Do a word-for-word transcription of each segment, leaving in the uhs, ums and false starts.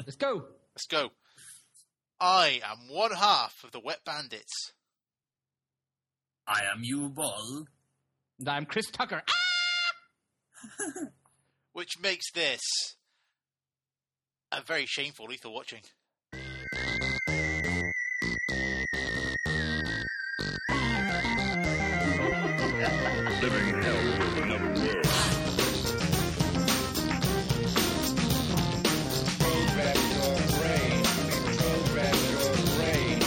Let's go. Let's go. I am one half of the Wet Bandits. I am you, Ball. And I'm Chris Tucker. Ah! Which makes this a very shameful lethal watching. Living hell with another world. Program your brain. Program your brain.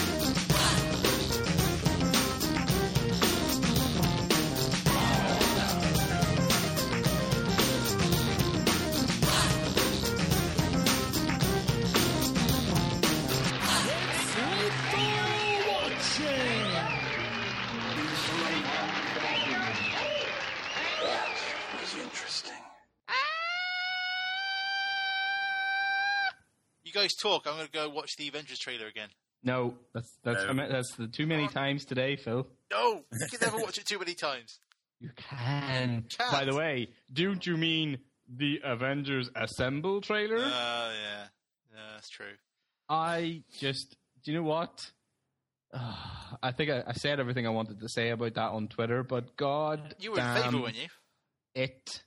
You guys talk. I'm going to go watch the Avengers trailer again. No, that's that's No. that's the too many times today, Phil. No, you can never watch it too many times. You can. Can't. By the way, don't you mean the Avengers Assemble trailer? Oh, uh, yeah. Yeah, that's true. I just, do you know what? Uh, I think I, I said everything I wanted to say about that on Twitter, but God You were in damn favour, weren't you? it.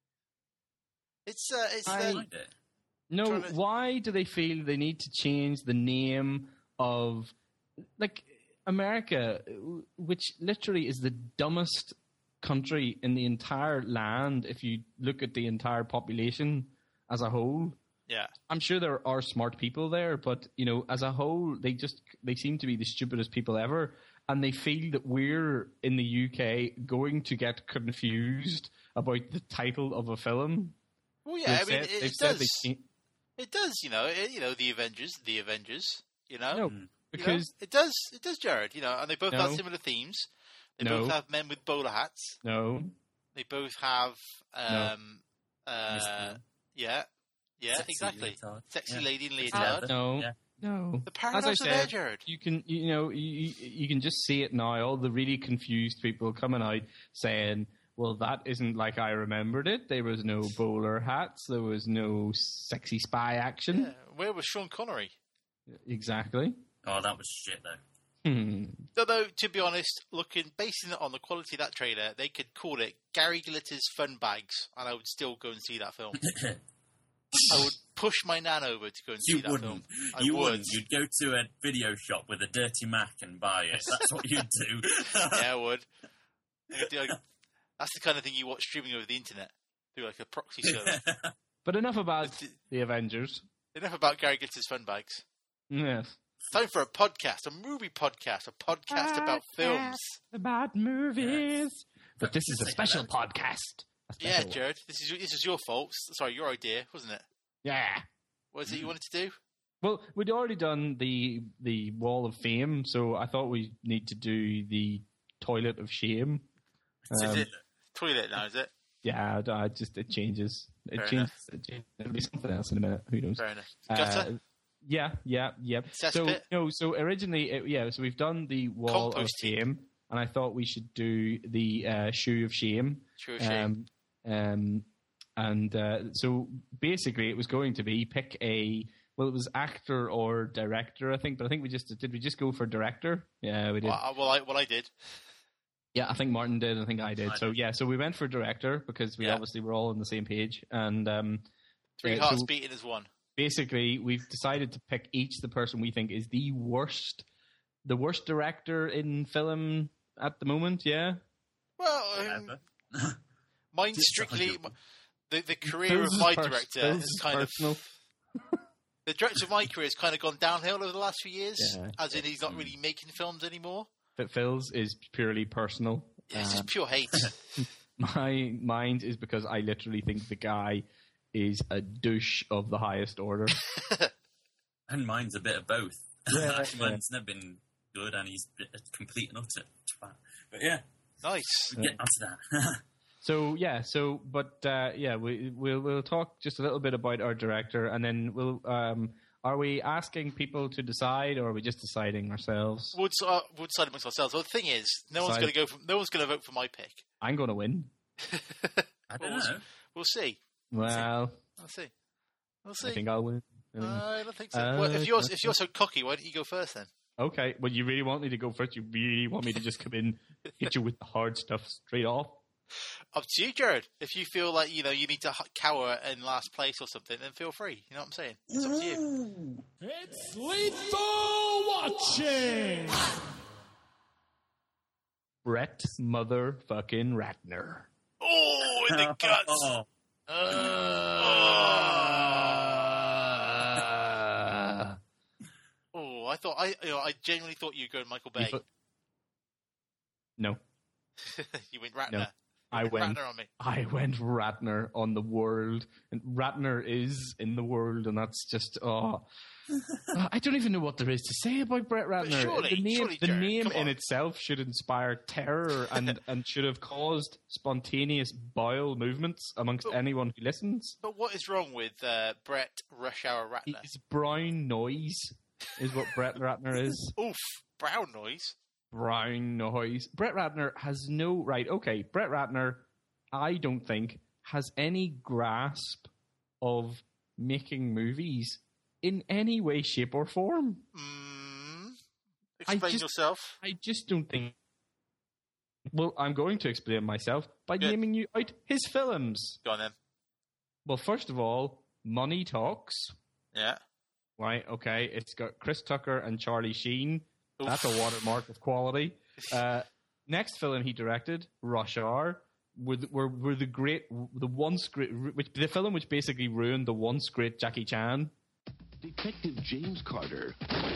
It's, uh, it's, I- uh, Like it. No, Trying to- why do they feel they need to change the name of, like, America, which literally is the dumbest country in the entire land if you look at the entire population as a whole. yeah. I'm sure there are smart people there, but, you know, as a whole, they just, they seem to be the stupidest people ever, and they feel that we're, in the U K, going to get confused about the title of a film. Well, yeah, I They've mean, said- it, they've it said does. they can't- It does, you know, it, you know, the Avengers, the Avengers, you know. No, You know, because, it does, it does, Jared. You know, and they both No. have similar themes. They No. both have men with bowler hats. no, They both have, um, uh, Mystery. yeah, yeah, Sexy exactly. leotard. Sexy Yeah. lady in It's leotard. leather. no, Yeah. no. The As I parallels are there, said, Jared. you can, you know, you, you can just see it now. All the really confused people coming out saying, well, that isn't like I remembered it. There was no bowler hats. There was no sexy spy action. Yeah. Where was Sean Connery? Exactly. Oh, that was shit, though. Hmm. Although, to be honest, looking basing it on the quality of that trailer, they could call it Gary Glitter's Fun Bags, and I would still go and see that film. I would push my nan over to go and see You that wouldn't. film. I You would. wouldn't. You'd go to a video shop with a dirty Mac and buy it. That's what you'd do. Yeah, I would. I'd do like- That's the kind of thing you watch streaming over the internet through like a proxy server. But enough about It's- the Avengers. Enough about Gary Glitter's Fun Bags. Yes. Time for a podcast, a movie podcast, a podcast about films. About movies. But this is a Say special hello. podcast. A Yeah, special one. Jared, this is this is your fault. Sorry, your idea, wasn't it? Yeah. What is it you wanted to do? Well, we'd already done the the Wall of Fame, so I thought we need to do the Toilet of Shame. Is Um, it toilet now? Is it? Yeah, I, I just it changes. It Fair changes. It changes. It'll be something else in a minute. Who knows? Fair enough. Uh, Gutter. yeah, yeah, yep. So Cesspit? no, so originally, it, yeah, so we've done the Wall Compost of heap. Fame, and I thought we should do the uh, Shoe of Shame. True shame. Um, um, and uh, so basically, it was going to be pick a well, it was actor or director, I think, but I think we just did. We just go for director? Yeah, we did. well, I, well, I, well, I did. Yeah, I think Martin did. I think I did. I So yeah, so we went for director because we Yeah. obviously were all on the same page, and um, Three uh, hearts so beating as one. basically, we've decided to pick each the person we think is the worst, the worst director in film at the moment. Yeah, Well, um, Whatever. mine Just strictly a hundred. the the career Phil's of is my pers- director Phil's has is kind personal. of the director of my career has kind of gone downhill over the last few years. Yeah. As in, he's not really making films anymore. But Phil's is purely personal. Yeah, it's Um, just pure hate. My mind is because I literally think the guy is a douche of the highest order. And mine's a bit of both. Yeah, Mine's never been good, and he's a complete and utter twat. But yeah, Nice. we'll get onto that. So yeah, so but uh, yeah, we we'll we'll talk just a little bit about our director, and then we'll. Um, are we asking people to decide, or are we just deciding ourselves? Would uh, would side amongst ourselves. Well, the thing is, no one's Side- going to go. For, no one's going to vote for my pick. I'm going to win. I don't Well, know. We'll see. Well, We'll see. We'll I see. think I'll win. Uh, I don't think so. Uh, well, if you're if you're so cocky, why don't you go first then? Okay, well, you really want me to go first? You really want me to just come in, hit you with the hard stuff straight off? Up to you, Jared. If you feel like you know you need to h- cower in last place or something, then feel free. You know what I'm saying? It's up to you. It's lethal watching. Brett motherfucking Ratner. Oh, in the guts. Oh, Uh, Oh, I thought I you know, I genuinely thought you'd go Michael Bay. You fu- no, You went Ratner. No. You I went. Ratner on me. I went Ratner on the world, and Ratner is in the world, and that's just oh. Uh, I don't even know what there is to say about Brett Ratner. surely- the name, surely, the Jared, name come in on. itself should inspire terror and, and should have caused spontaneous bowel movements amongst But- anyone who listens. But what is wrong with uh, Brett Rush Hour Ratner? It's brown noise, is what Brett Ratner is. Oof, brown noise. Brown noise. Brett Ratner has no right. Okay, Brett Ratner, I don't think has any grasp of making movies in any way, shape, or form. Mm, I explain just- yourself. I just don't think. Well, I'm going to explain myself by Good. naming you out his films. Go on then. Well, first of all, Money Talks. Yeah. Right, okay. It's got Chris Tucker and Charlie Sheen. Oof. That's a watermark of quality. Uh, next film he directed, Rush Hour, were the, were, were the great, the once great, which, the film which basically ruined the once great Jackie Chan. Detective James Carter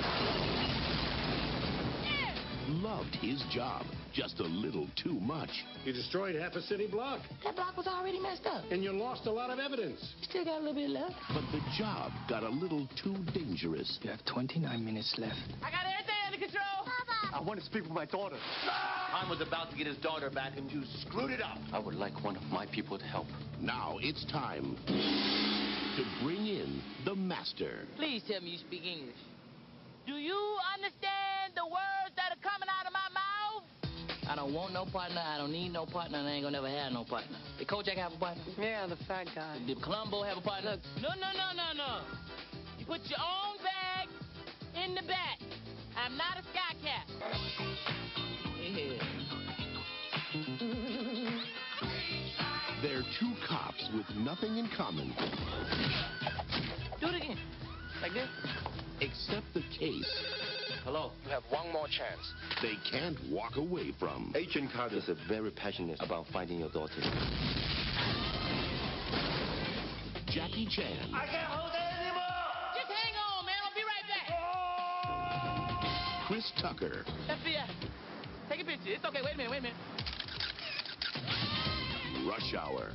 loved his job just a little too much. You destroyed half a city block, That block was already messed up. and you lost a lot of evidence. Still got a little bit left. But the job got a little too dangerous. You have twenty-nine minutes left. I got everything under control. Papa! I want to speak with my daughter. Tom was about to get his daughter back, and you screwed it up. I would like one of my people to help. Now it's time to bring in the master. Please tell me you speak English. Do you understand the words that are coming out of my mouth? I don't want no partner. I don't need no partner. And I ain't gonna never have no partner. Did Kojak have a partner? Yeah, the fat guy. Did Columbo have a partner? No, no, no, no, no. You put your own bag in the back. I'm not a sky cat. Yeah. They're two cops with nothing in common Do it again. Like this. except the case Hello. You have one more chance. they can't walk away from. Agent Carter is very passionate about finding your daughter. Jackie Chan, I can't hold it anymore! Just hang on, man. I'll be right back. Chris Tucker, F B I. Take a picture. It's okay. Wait a minute. Wait a minute. Rush Hour.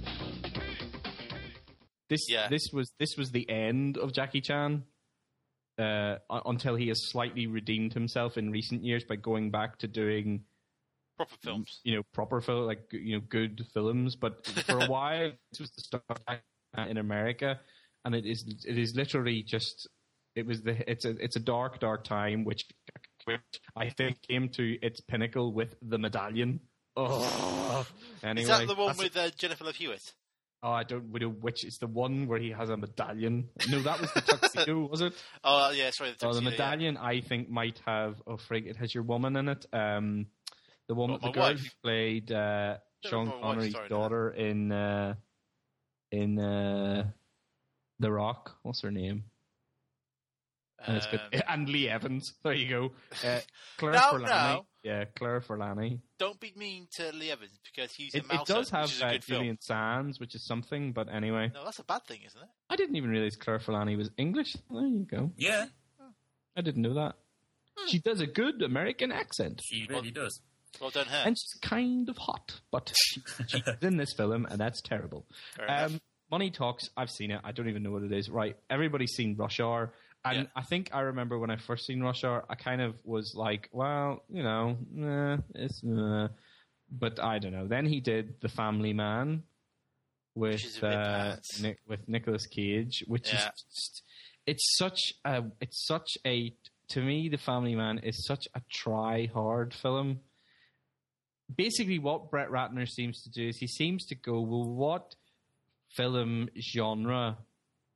This Yeah. this was this was the end of Jackie Chan. Uh, u- until he has slightly redeemed himself in recent years by going back to doing, Proper films. you know, proper film, like you know, good films. But for a while, this was the start of Jackie Chan in America, and it is it is literally just it was the it's a it's a dark dark time which, which I think came to its pinnacle with The Medallion. Oh, anyway, Is that the one that's- with uh, Jennifer Love Hewitt? Oh, I don't know which. It's the one where he has a medallion. No, that was the tuxedo, was it? Oh, yeah, sorry. The Oh, the tuxedo, yeah. medallion, I think, might have. Oh, frig! It has your woman in it. Um, the one, What, the my girl wife? who played uh, Don't Sean remember my wife's Connery's story now. daughter in uh, in uh, The Rock. What's her name? And it's good. Um, And Lee Evans. There you go. Uh, Claire No, Forlani. no. Yeah, Claire Forlani. Don't be mean to Lee Evans because he's It, a mouse it does have which is a uh, good film. Julian Sands, which is something. But anyway, No, that's a bad thing, isn't it? I didn't even realize Claire Forlani was English. There you go. yeah, I didn't know that. She does a good American accent. she really does. Well done, her. And she's kind of hot, but she, she's in this film, and that's terrible. Fair enough. Um, Money Talks, I've seen it. I don't even know what it is. Right, everybody's seen Rush Hour. And Yeah. I think I remember when I first seen Rush Hour, I kind of was like, well, you know, nah, it's... Uh. But I don't know. Then he did The Family Man Which is with a bit uh, pants. Nick, with Nicolas Cage, which Yeah. is just... It's such a... It's such a... To me, The Family Man is such a try-hard film. Basically, what Brett Ratner seems to do is he seems to go, well, what film genre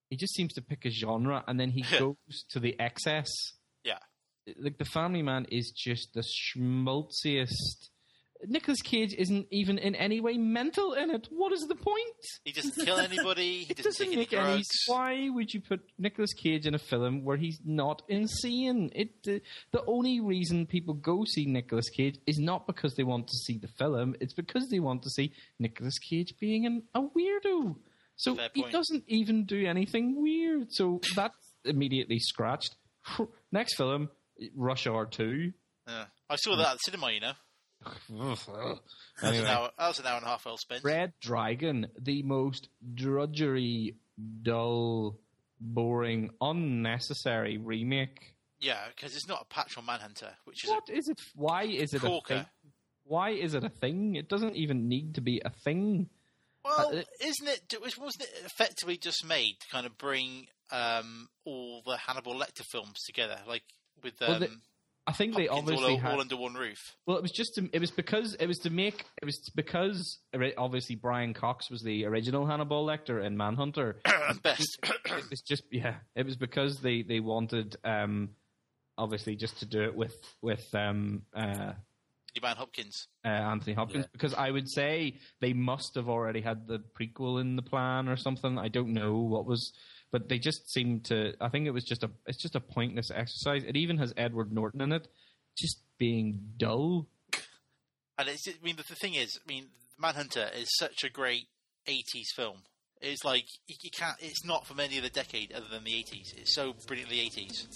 He just seems to pick a genre, and then he goes to the excess. Yeah. Like, The Family Man is just the schmaltziest. Nicolas Cage isn't even in any way mental in it. What is the point? He doesn't kill anybody. He It doesn't, doesn't take make any any. drugs. Why would you put Nicolas Cage in a film where he's not insane? It uh, the only reason people go see Nicolas Cage is not because they want to see the film. It's because they want to see Nicolas Cage being an, a weirdo. So Fair he point. doesn't even do anything weird. So that's immediately scratched. Next film, Rush Hour two. Yeah. I saw that at the cinema, you know. That was, Anyway. an hour, that was an hour and a half well spent. Red Dragon, the most drudgery, dull, boring, unnecessary remake. Yeah, because it's not a patch on Manhunter, which is What is it? Why is it a corker. thing? Why is it a thing? It doesn't even need to be a thing. Well, Uh, isn't it? Wasn't it effectively just made to kind of bring um, all the Hannibal Lecter films together, like with um, Well, the- I think they Hopkins obviously all, had. all under one roof? Well, it was just to, it was because it was to make it was because ori- obviously Brian Cox was the original Hannibal Lecter in Manhunter. Best. It was just yeah, it was because they they wanted um, obviously just to do it with with um, uh, Your man Hopkins. uh, Anthony Hopkins, Yeah. because I would say they must have already had the prequel in the plan or something. I don't know what was, but they just seemed to. I think it was just a. It's just a pointless exercise. It even has Edward Norton in it, just being dull. And it's, I mean, the, the thing is, I mean, Manhunter is such a great eighties film. It's like you, you can't. It's not from any other decade other than the eighties. It's so brilliantly eighties.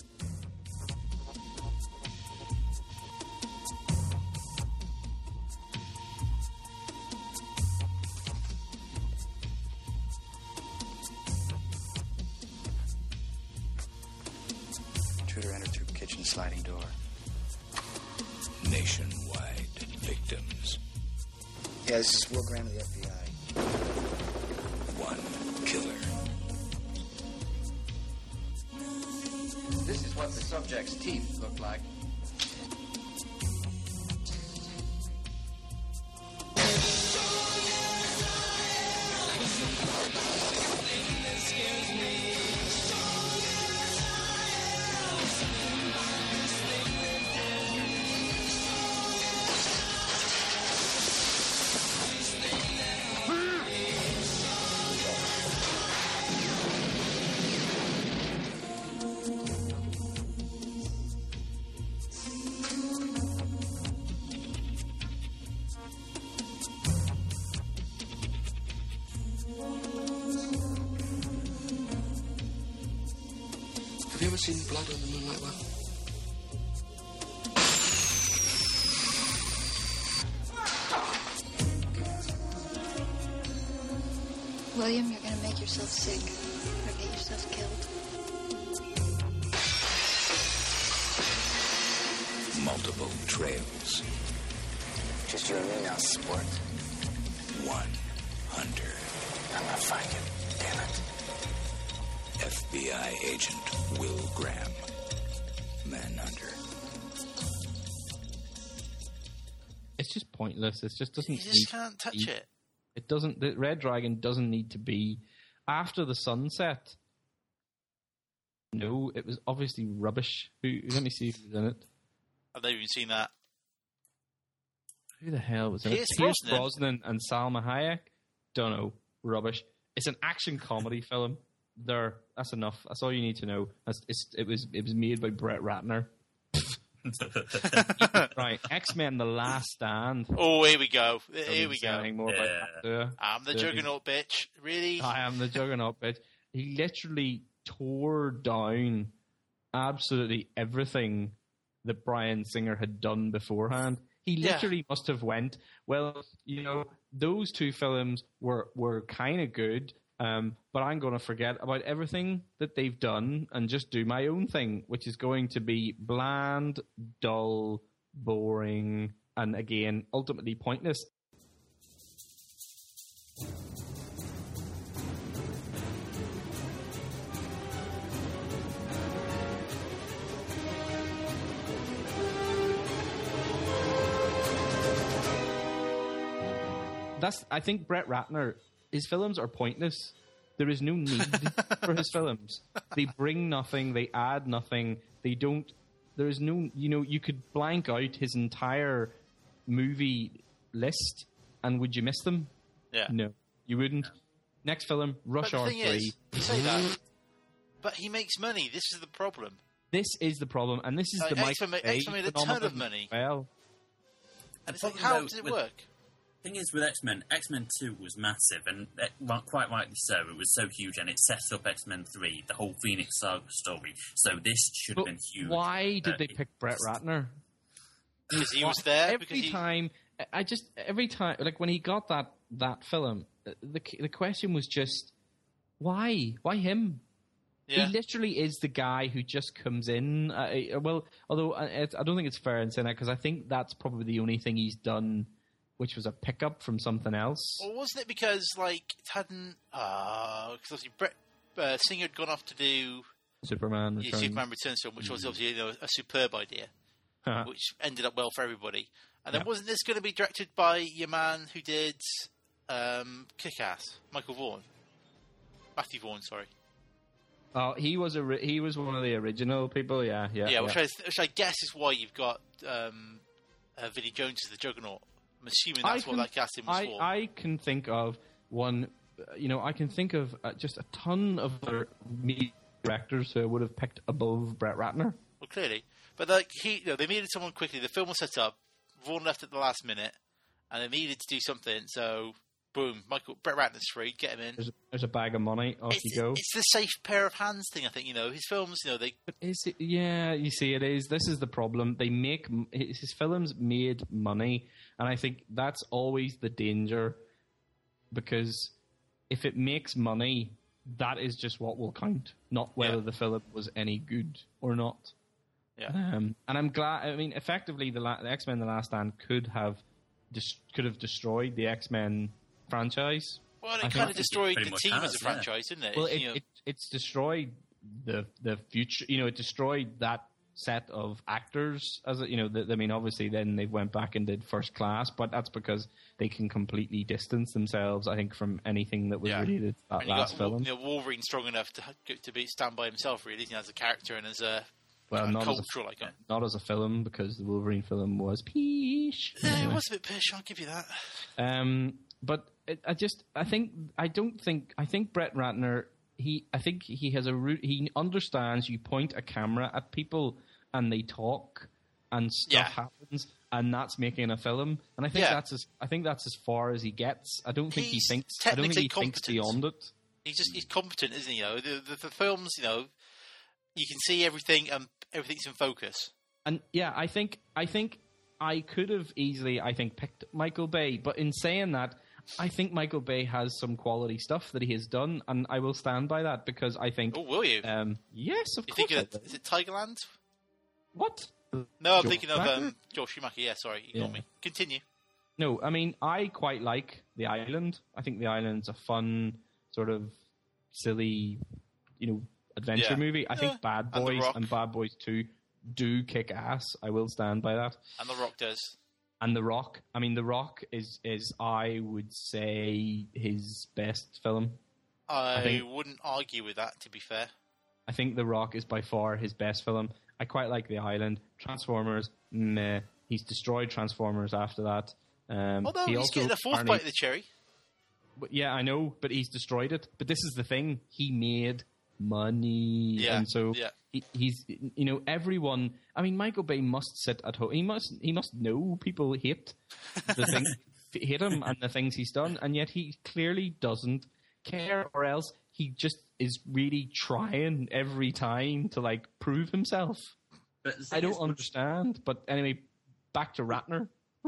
Intruder entered through kitchen sliding door. Nationwide victims. Yeah, this is Will Graham of the F B I. One killer. This is what the subject's teeth look like. Have you ever seen blood on the Moonlight Well? William, you're gonna make yourself sick or get yourself killed. Multiple trails. Just you and me now, sport. One hunter. I'm gonna find you. Damn it. F B I agent Will Graham. Manhunter. It's just pointless. It just doesn't. You just need can't touch to be- it. It doesn't. The Red Dragon doesn't need to be after the sunset. No, it was obviously rubbish. Who? Let me see who's in it. I've never even seen that. Who the hell was in Pierce it? Pierce Brosnan. Brosnan and Salma Hayek. Don't know. Rubbish. It's an action comedy film. There. That's enough. That's all you need to know. That's, it's, it was. It was made by Brett Ratner. Right. X-Men: The Last Stand. Oh, here we go. Don't Here need we to say go. anything more about Yeah. that, do I? I'm the Do I? Juggernaut, bitch. Really? I am the Juggernaut, bitch. He literally tore down absolutely everything that Bryan Singer had done beforehand. He Yeah. literally must have went, well, you know, those two films were, were kind of good, um, but I'm going to forget about everything that they've done and just do my own thing, which is going to be bland, dull, boring, and again, ultimately pointless. That's. I think Brett Ratner. His films are pointless There is no need for his films. They bring nothing. They add nothing. They don't. There is no. You know, you could blank out his entire movie list, and would you miss them? Yeah. No, you wouldn't. Next film, Rush Hour three. three. You say that, but he makes money. This is the problem. This is the problem, and this is Uh, the X-Men, Michael Bay X-Men made a ton phenomenon of money. as Well, And it's The like, problem, how though, does it with- work? thing is with X-Men, X-Men two was massive, and it, well, quite rightly so. It was so huge, and it set up X-Men three, the whole Phoenix Saga story. So this should have but been huge. why did Uh, they pick Brett Ratner? Because he was there. Every because he, time, I just every time, like when he got that that film, the the question was just why, why him? Yeah. He literally is the guy who just comes in. Uh, well, although I, it's- I don't think it's fair in saying that because I think that's probably the only thing he's done, which was a pickup from something else. Or wasn't it because, like, it hadn't... Because obviously Brett uh, Singer had gone off to do Superman yeah, Returns. Superman Returns film, which was obviously, you know, a superb idea, Huh. which ended up well for everybody. And then Yeah. wasn't this going to be directed by your man who did um, Kick-Ass, Michael Vaughan? Matthew Vaughan, sorry. Oh, he was a ri- he was one of the original people. Yeah, yeah, Yeah, yeah. Which, I, which I guess is why you've got um, uh, Vinnie Jones as the Juggernaut. I'm assuming that's I what can- that casting was I, for. I can think of one, uh, you know, I can think of uh, just a ton of other media directors who I would have picked above Brett Ratner. Well, clearly. But like he, you know, they needed someone quickly. The film was set up. Vaughan left at the last minute, and they needed to do something. So, boom, Michael Brett Ratner's free. Get him in. There's, there's a bag of money. Off It's, you go. it's the safe pair of hands thing. I think you know his films. You know they. But is it? Yeah, you see, it is. This is the problem. They make m- his his films made money, and I think that's always the danger, because if it makes money, that is just what will count, not whether Yeah. the film was any good or not. Yeah. Um, and I'm glad. I mean, effectively, the, La- the X-Men: The Last Stand could have dis- could have destroyed the X-Men franchise. Well, I it think kind it of destroyed pretty the much team has, as a yeah. franchise, didn't it? Well, It's, it, you know, it, it's destroyed the the future. You know, it destroyed that set of actors. As a, you know, the, I mean, obviously, then they went back and did First Class, but that's because they can completely distance themselves, I think, from anything that was Yeah. related to that and you last got film. you know, Wolverine strong enough to to be stand by himself, really, you know, as a character and as a Well, kind of not as a, cultural icon. not as a film, because the Wolverine film was peesh. Yeah, Anyway. it was a bit pish. I'll give you that. Um, but it, I just, I think, I don't think, I think Brett Ratner, he, I think he has a root, he understands you point a camera at people and they talk and stuff Yeah. happens and that's making a film. And I think Yeah. that's as, I think that's as far as he gets. I don't think He's he thinks, I don't think technically he thinks competent. beyond it. He's just he's competent, isn't he? You know, the, the, the films, you know, you can see everything and everything's in focus. And yeah, I think I think I could have easily, I think, picked Michael Bay. But in saying that, I think Michael Bay has some quality stuff that he has done, and I will stand by that because I think. Oh, will you? Um, yes, of You course. think I of, will. is it Tigerland? What? No, I'm Joel thinking of Schumacher? um, Joel Schumacher. Yeah, sorry, you got Yeah. me. Continue. No, I mean I quite like The Island. I think The Island's a fun sort of silly, you know, adventure Yeah. movie. I Yeah. think Bad And The Boys Rock. and Bad Boys Two do kick ass. I will stand by that. And The Rock does. And The Rock, I mean, The Rock is, is I would say, his best film. I, think- wouldn't argue with that, to be fair. I think The Rock is by far his best film. I quite like The Island. Transformers, meh. He's destroyed Transformers after that. Um, Although he he's also getting a fourth Arnie- bite of the cherry. But yeah, I know, but he's destroyed it. But this is the thing: he made money, Yeah, and so yeah. he, he's, you know, everyone. I mean, Michael Bay must sit at home. He must, he must know people hate the things, hate him, and the things he's done, and yet he clearly doesn't care, or else he just is really trying every time to like prove himself. But the I thing don't is, understand. But anyway, back to Ratner.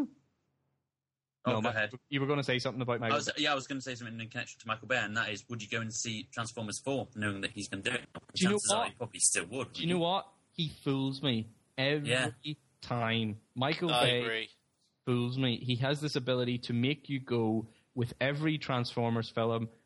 Oh, no, go Ma- ahead. You were going to say something about I Michael. was, yeah, I was going to say something in connection to Michael Bay, and that is, would you go and see Transformers four, knowing that he's going to do it? Do you know Chances are what? you probably still would. Do you know what? He fools me every Yeah. time. Michael I Bay agree. fools me. He has this ability to make you go with every Transformers film,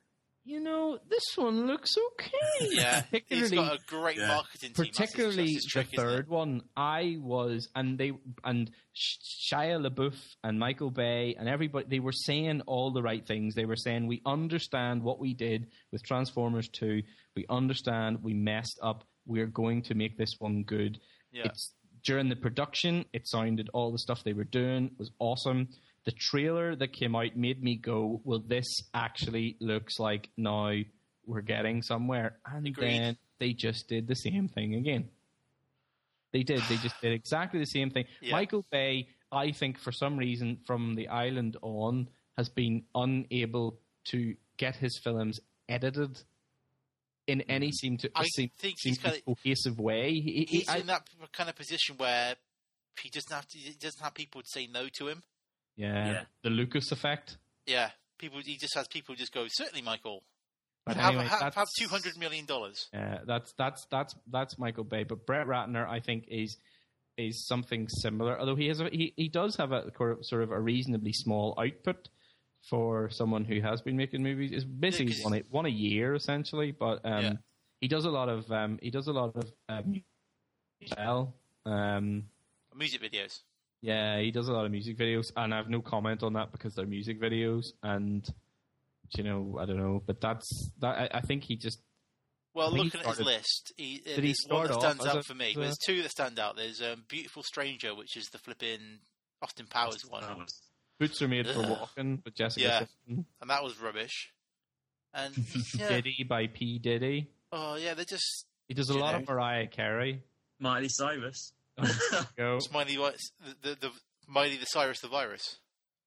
you know, this one looks okay. Yeah, he's got a great yeah. marketing team. Particularly That's his trick, the third one, I was, and they, and Shia LaBeouf and Michael Bay and everybody, they were saying all the right things. They were saying, we understand what we did with Transformers two. We understand we messed up. We're going to make this one good. Yeah. It's during the production, it sounded, all the stuff they were doing was awesome. The trailer that came out made me go, well, this actually looks like now we're getting somewhere. And Agreed. then they just did the same thing again. They did. They just did exactly the same thing. Yeah. Michael Bay, I think, for some reason, from The Island on, has been unable to get his films edited in any seem to I seem, think seem he's to kinda- cohesive way. He, he, He's I, in that kind of position where he doesn't have to. He doesn't have people to say no to him. yeah, Yeah. the Lucas effect. Yeah, people. He just has people just go, certainly, Michael. But have, anyway, have, that's- have two hundred million dollars. Yeah, that's that's that's that's Michael Bay, but Brett Ratner, I think, is is something similar. Although he has a, he he does have a sort of a reasonably small output for someone who has been making movies. It's basically Yeah, 'cause- one a, one a year essentially, but um, Yeah. he does a lot of um, he does a lot of um, well, um, Music videos. yeah, he does a lot of music videos, and I have no comment on that because they're music videos, and you know, I don't know, but that's that. I, I think he just. Well, I think he looking at his started- list, he, Did he there's one start that off stands as out a- for me. as a- There's two that stand out. There's um, Beautiful Stranger, which is the flipping Austin Powers one, Boots are made for Ugh. walking with Jessica Yeah. Simpson. and that was rubbish. And yeah, Diddy by P. Diddy. oh yeah, they're just He does a You lot know. of Mariah Carey. Miley Cyrus. Go. Smiley, the, the, the Miley the Cyrus the Virus.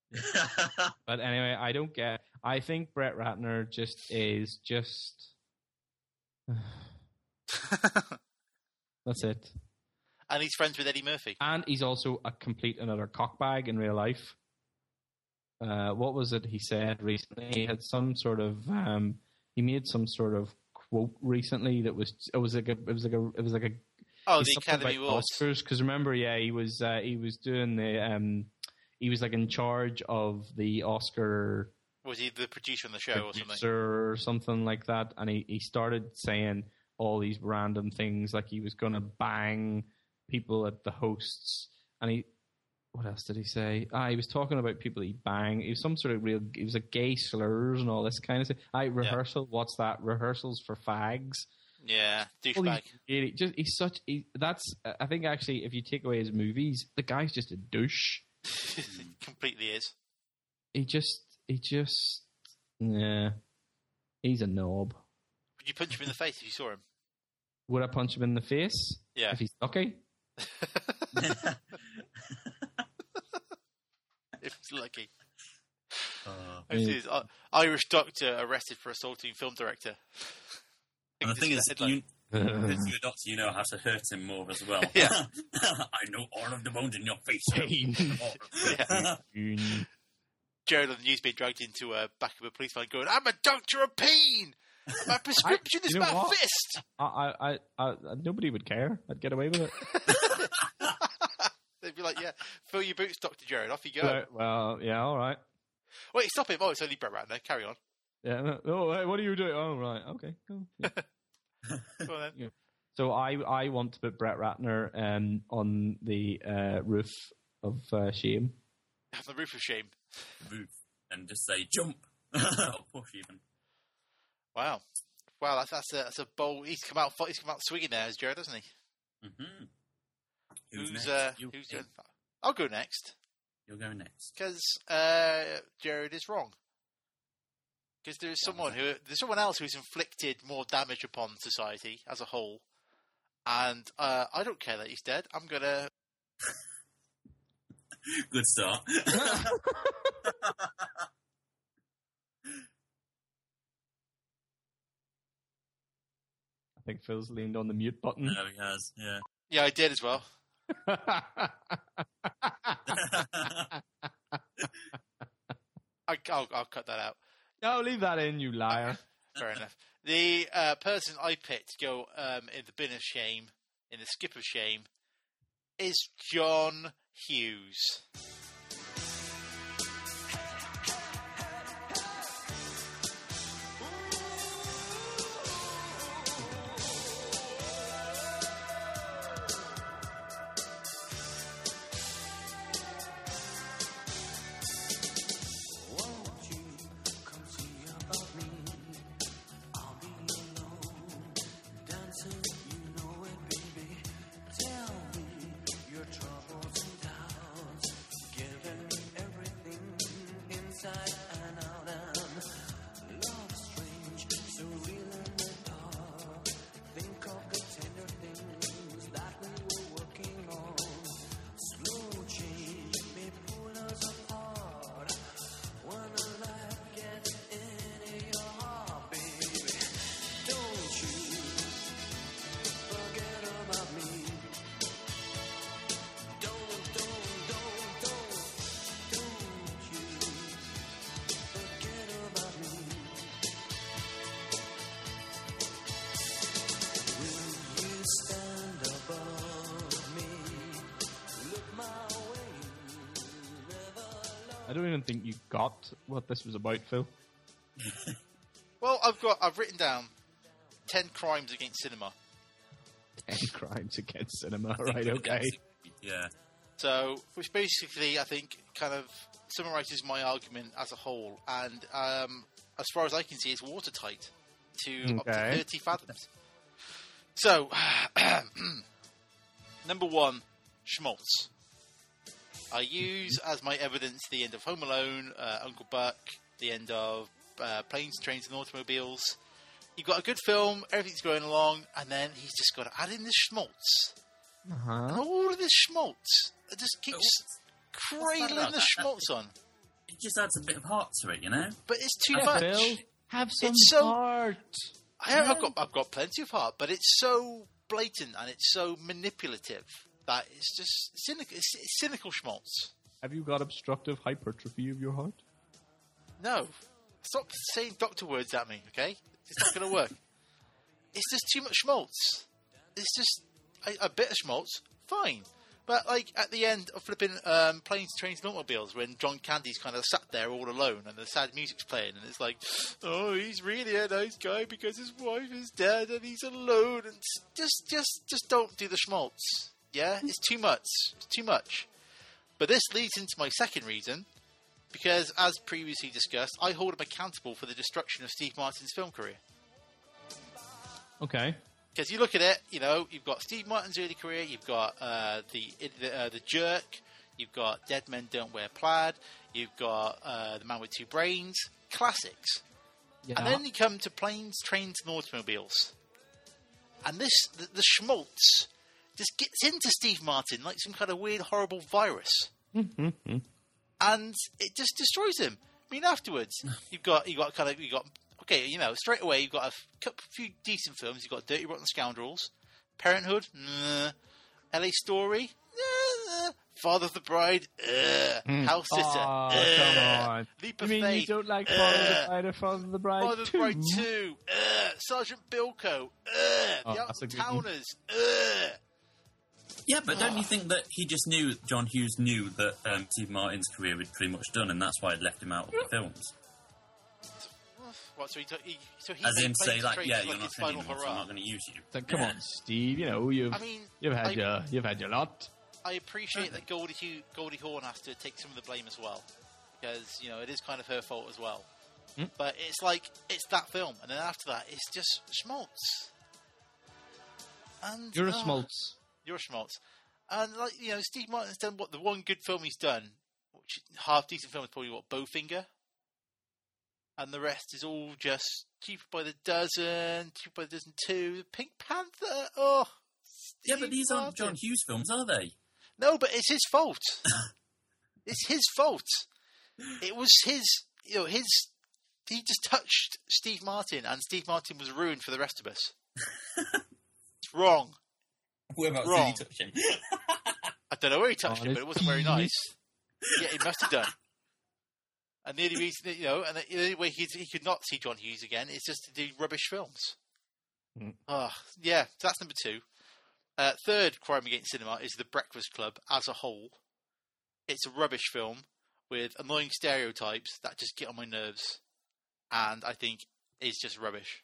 But anyway, I don't get. I think Brett Ratner just is just. That's it. And he's friends with Eddie Murphy. And he's also a complete and utter cockbag in real life. Uh, what was it he said recently? He had some sort of. Um, he made some sort of quote recently that was. It was like a. It was like a. It was like a. Oh, it's the something Academy about Awards. Oscars, because remember, yeah, he was. Uh, he was doing the. Um, he was like in charge of the Oscar. Was he the producer on the show or something? producer or something like that, and he, he started saying all these random things, like he was going to bang people at the hosts, and he, what else did he say? Ah, he was talking about people he banged. He was some sort of real, he was like gay slurs and all this kind of stuff. I rehearsal, what's that? Rehearsals for fags. Yeah, Well, douchebag. he, he just he's such. He, that's I think actually, if you take away his movies, the guy's just a douche. Completely is. He just, he just, yeah, he's a knob. Would you punch him in the face if you saw him? Would I punch him in the face? Yeah. If he's lucky? If he's lucky. Uh, This is uh, Irish doctor arrested for assaulting film director. and the thing is, headline. you, as you're a doctor, you know how to hurt him more as well. Yeah. I know all of the bones in your face. Pain. Yeah. Jared on the news being dragged into a back of a police van going, I'm a doctor of pain! My prescription I- is you know my what? fist! I, I, I, I, nobody would care. I'd get away with it. They'd be like, yeah, fill your boots, Doctor Jared, off you go. Right, well, yeah, all right. Wait, stop him. Oh, it's only Brett Ratner. Carry on. Yeah. No, oh, hey, what are you doing? Oh, right. Okay. Cool. Yeah. Go on then. Yeah. So I, I want to put Brett Ratner um, on the uh, roof of uh, shame. Have the roof of shame. Roof. And just say, jump. Or push even. Wow. Wow, that's, that's, a, that's a bold... He's come out he's come out swinging there, as Jared, hasn't he? Mm-hmm. Who's, next? uh, You who's pick. doing... I'll go next. You'll go next. Because uh, Jared is wrong. Because there is someone who there's someone else who's inflicted more damage upon society as a whole, and uh, I don't care that he's dead. I'm gonna. Good start. I think Phil's leaned on the mute button. No, he has, yeah. Yeah, I did as well. I, I'll, I'll cut that out. No, leave that in, you liar. Fair enough. The uh, person I picked to go um, in the bin of shame, in the skip of shame, is John Hughes. I don't even think you got what this was about, Phil. Well, I've got I've written down ten crimes against cinema. Ten crimes against cinema, right? Okay. Yeah. So, which basically, I think, kind of summarises my argument as a whole. And um, as far as I can see, it's watertight to up to Okay. thirty fathoms. So, number one, schmaltz. I use as my evidence the end of Home Alone, uh, Uncle Buck, the end of uh, Planes, Trains and Automobiles. You've got a good film, everything's going along, and then he's just got to add in the schmaltz. Uh-huh. And all of this schmaltz, it just keeps cradling the schmaltz on. It just adds a bit of heart to it, you know? But it's too Yeah, much. Phil, have some It's so- heart. I have, I've got I've got plenty of heart, but it's so blatant and it's so manipulative that it's just cynical. It's, it's cynical schmaltz. Have you got obstructive hypertrophy of your heart? No, stop saying doctor words at me, okay? It's not going to work. It's just too much schmaltz. It's just a, a bit of schmaltz, fine. But like at the end of flipping um, Planes, Trains and Automobiles, when John Candy's kind of sat there all alone and the sad music's playing, and it's like, oh, he's really a nice guy because his wife is dead and he's alone, and just, just, just don't do the schmaltz. Yeah, it's too much. It's too much. But this leads into my second reason, because as previously discussed, I hold him accountable for the destruction of Steve Martin's film career. Okay. Because you look at it, you know, you've got Steve Martin's early career, you've got uh, the the, uh, the Jerk, you've got Dead Men Don't Wear Plaid, you've got uh, The Man with Two Brains, classics. Yeah. And then you come to Planes, Trains and Automobiles. And this, the, the schmaltz, just gets into Steve Martin like some kind of weird, horrible virus. Mm-hmm. And it just destroys him. I mean, afterwards, you've got, you've got kind of, you've got... Okay, you know, straight away you've got a couple, few decent films. You've got Dirty Rotten Scoundrels, Parenthood, nah. L A Story, nah. Father of the Bride, uh. Mm. House Sitter, Oh, uh. come on. Leap You of mean Faith, you don't like uh. Father of the Bride or Father of the Bride Father of the two? Bride two, uh. Sergeant Bilko, uh. Oh, The that's a Out good one. Towners, uh. Yeah, but don't you think that he just knew, John Hughes knew that um, Steve Martin's career was pretty much done, and that's why he left him out of the films? What, so he, took, he, so he As made in, say, Planes, like, Trains yeah, like you're his not final anymore, so I'm hurrah. not going to use you. It's like, come Yeah. on, Steve. You know you've I mean, you've had I- your you've had your lot. I appreciate that Goldie, Hugh, Goldie Hawn has to take some of the blame as well, because you know it is kind of her fault as well. Mm. But it's like it's that film, and then after that, it's just schmaltz. And You're a ah, schmaltz. You're a schmaltz, and like you know, Steve Martin's done what the one good film he's done, which half decent film is probably what Bowfinger, and the rest is all just cheaper by the dozen, cheaper by the dozen two. Pink Panther, oh. Yeah, but these aren't John Hughes films, are they? No, but it's his fault. It's his fault. It was his, you know, his. He just touched Steve Martin, and Steve Martin was ruined for the rest of us. It's wrong. Whereabouts Wrong. did he touch him? I don't know where he touched On him, but his it wasn't very penis. nice. Yeah, he must have done. And the only reason, that, you know, and the, the only way he he could not see John Hughes again is just to do rubbish films. Mm. Oh, yeah, so that's number two. Uh, third crime against cinema is The Breakfast Club as a whole. It's a rubbish film with annoying stereotypes that just get on my nerves, and I think is just rubbish.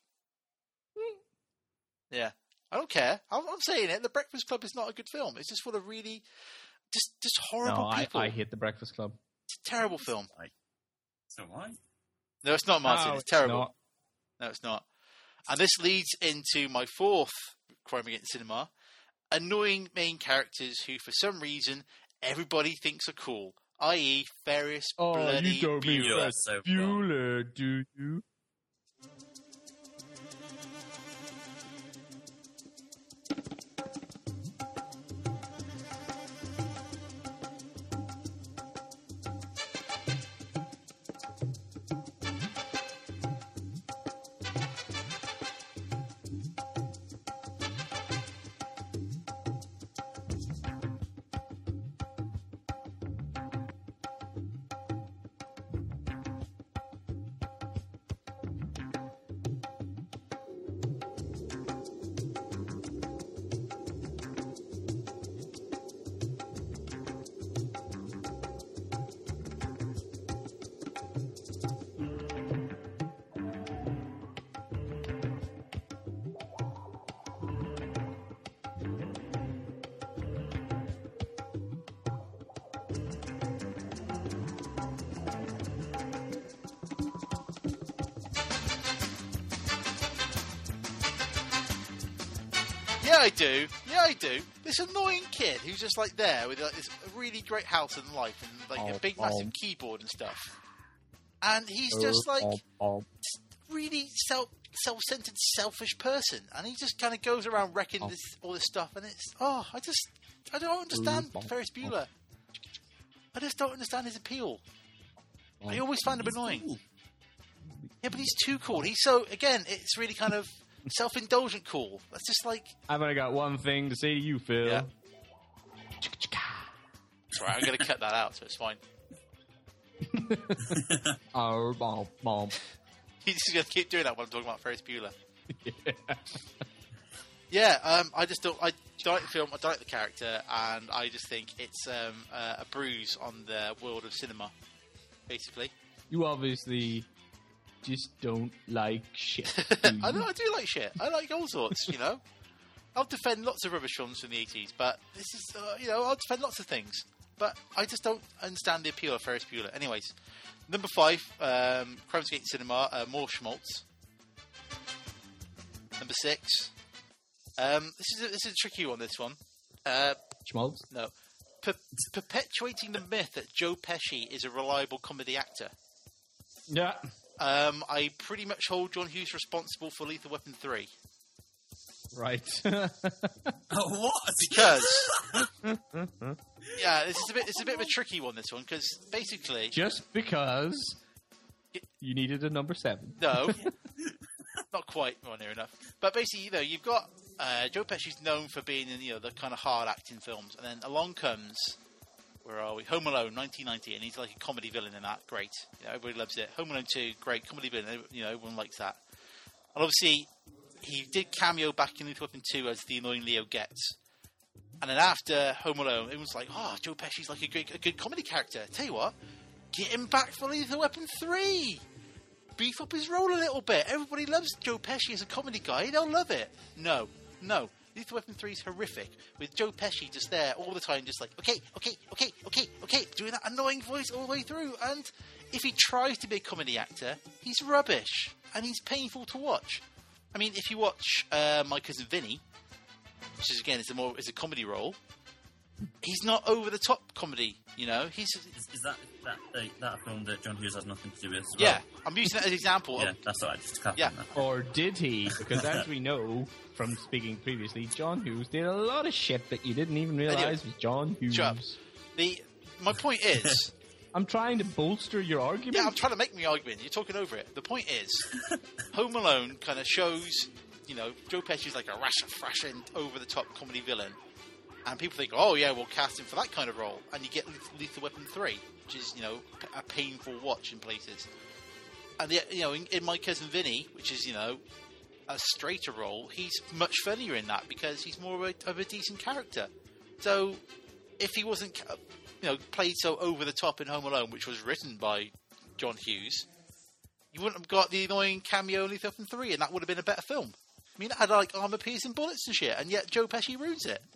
Yeah, I don't care. I'm, I'm saying it. The Breakfast Club is not a good film. It's just full of really, just just horrible No, I, people. I hate The Breakfast Club. It's a terrible film. So why? No, it's not, Martin. No, it's it's terrible. not. No, it's not. And this leads into my fourth crime against cinema. Annoying main characters who, for some reason, everybody thinks are cool. that is. Ferris Oh, bloody you don't mean Bueller. That's so Bueller, do you? Yeah, I do. Yeah, I do. This annoying kid who's just like there with like, this really great house and life and like oh, a big oh. massive keyboard and stuff. And he's just like oh, oh. really self self-centered, selfish person. And he just kind of goes around wrecking Oh. this all this stuff. And it's oh, I just I don't understand Oh, Ferris Bueller. I just don't understand his appeal. Oh. I always find him He's annoying. cool. Yeah, but he's too cool. He's so again, it's really kind of self-indulgent cool. That's just like I've only got one thing to say to you, Phil. Yeah. Sorry, I'm going to cut that out, so it's fine. Oh, bomb, bomb. He's just going to keep doing that when I'm talking about Ferris Bueller. Yeah. Yeah, um, I just don't. I don't like the film. I don't like the character, and I just think it's um, uh, a bruise on the world of cinema, basically. You obviously just don't like shit. I know I do like shit. I like all sorts, you know. I'll defend lots of rubbish films from the eighties, but this is, uh, you know, I'll defend lots of things. But I just don't understand the appeal of Ferris Bueller. Anyways, number five, um, Crimes Against Cinema, uh, more schmaltz. Number six, um, this is a, this is a tricky one. This one, uh, Schmaltz? no, per- perpetuating the myth that Joe Pesci is a reliable comedy actor. Yeah. Um, I pretty much hold John Hughes responsible for Lethal Weapon three. Right. Oh, what? Because yeah, this is a bit it's a bit of a tricky one. This one because basically Just because you needed a number seven. no, not quite well, near enough. But basically, you know, you've got uh, Joe Pesci's known for being in you know the kind of hard acting films, and then along comes where are we? Home Alone, nineteen ninety, and he's like a comedy villain in that. Great, you know, everybody loves it. Home Alone two, great comedy villain. You know, everyone likes that. And obviously, he did cameo back in Lethal Weapon two as the annoying Leo Getz. And then after Home Alone, it was like, oh, Joe Pesci's like a good, a good comedy character. Tell you what, get him back for Lethal Weapon three. Beef up his role a little bit. Everybody loves Joe Pesci as a comedy guy. They'll love it. No, no. Lethal Weapon three is horrific, with Joe Pesci just there all the time, just like, okay, okay, okay, okay, okay, doing that annoying voice all the way through. And if he tries to be a comedy actor, he's rubbish, and he's painful to watch. I mean, if you watch uh, My Cousin Vinny, which is again is a more is a comedy role, he's not over the top comedy. You know, he's Is, is that that uh, that a film that John Hughes has nothing to do with? As well? yeah. I'm using that as an example. Yeah, of, that's all right. Just to clarify Yeah. that. Or did he? Because as we know from speaking previously, John Hughes did a lot of shit that you didn't even realise was John Hughes. Shut up. The my point is. I'm trying to bolster your argument. Yeah, I'm trying to make my argument. You're talking over it. The point is, Home Alone kind of shows, you know, Joe Pesci's like a rash, fresh and over-the-top comedy villain. And people think, oh, yeah, we'll cast him for that kind of role. And you get Lethal Weapon three, which is, you know, a painful watch in places. And, yet, you know, in, in My Cousin Vinny, which is, you know, a straighter role, he's much funnier in that because he's more of a, of a decent character. So, if he wasn't... you know, played so over the top in Home Alone, which was written by John Hughes, you wouldn't have got the annoying cameo in Lethal Weapon three, and that would have been a better film. I mean, it had like armor-piercing bullets and shit, and yet Joe Pesci ruins it.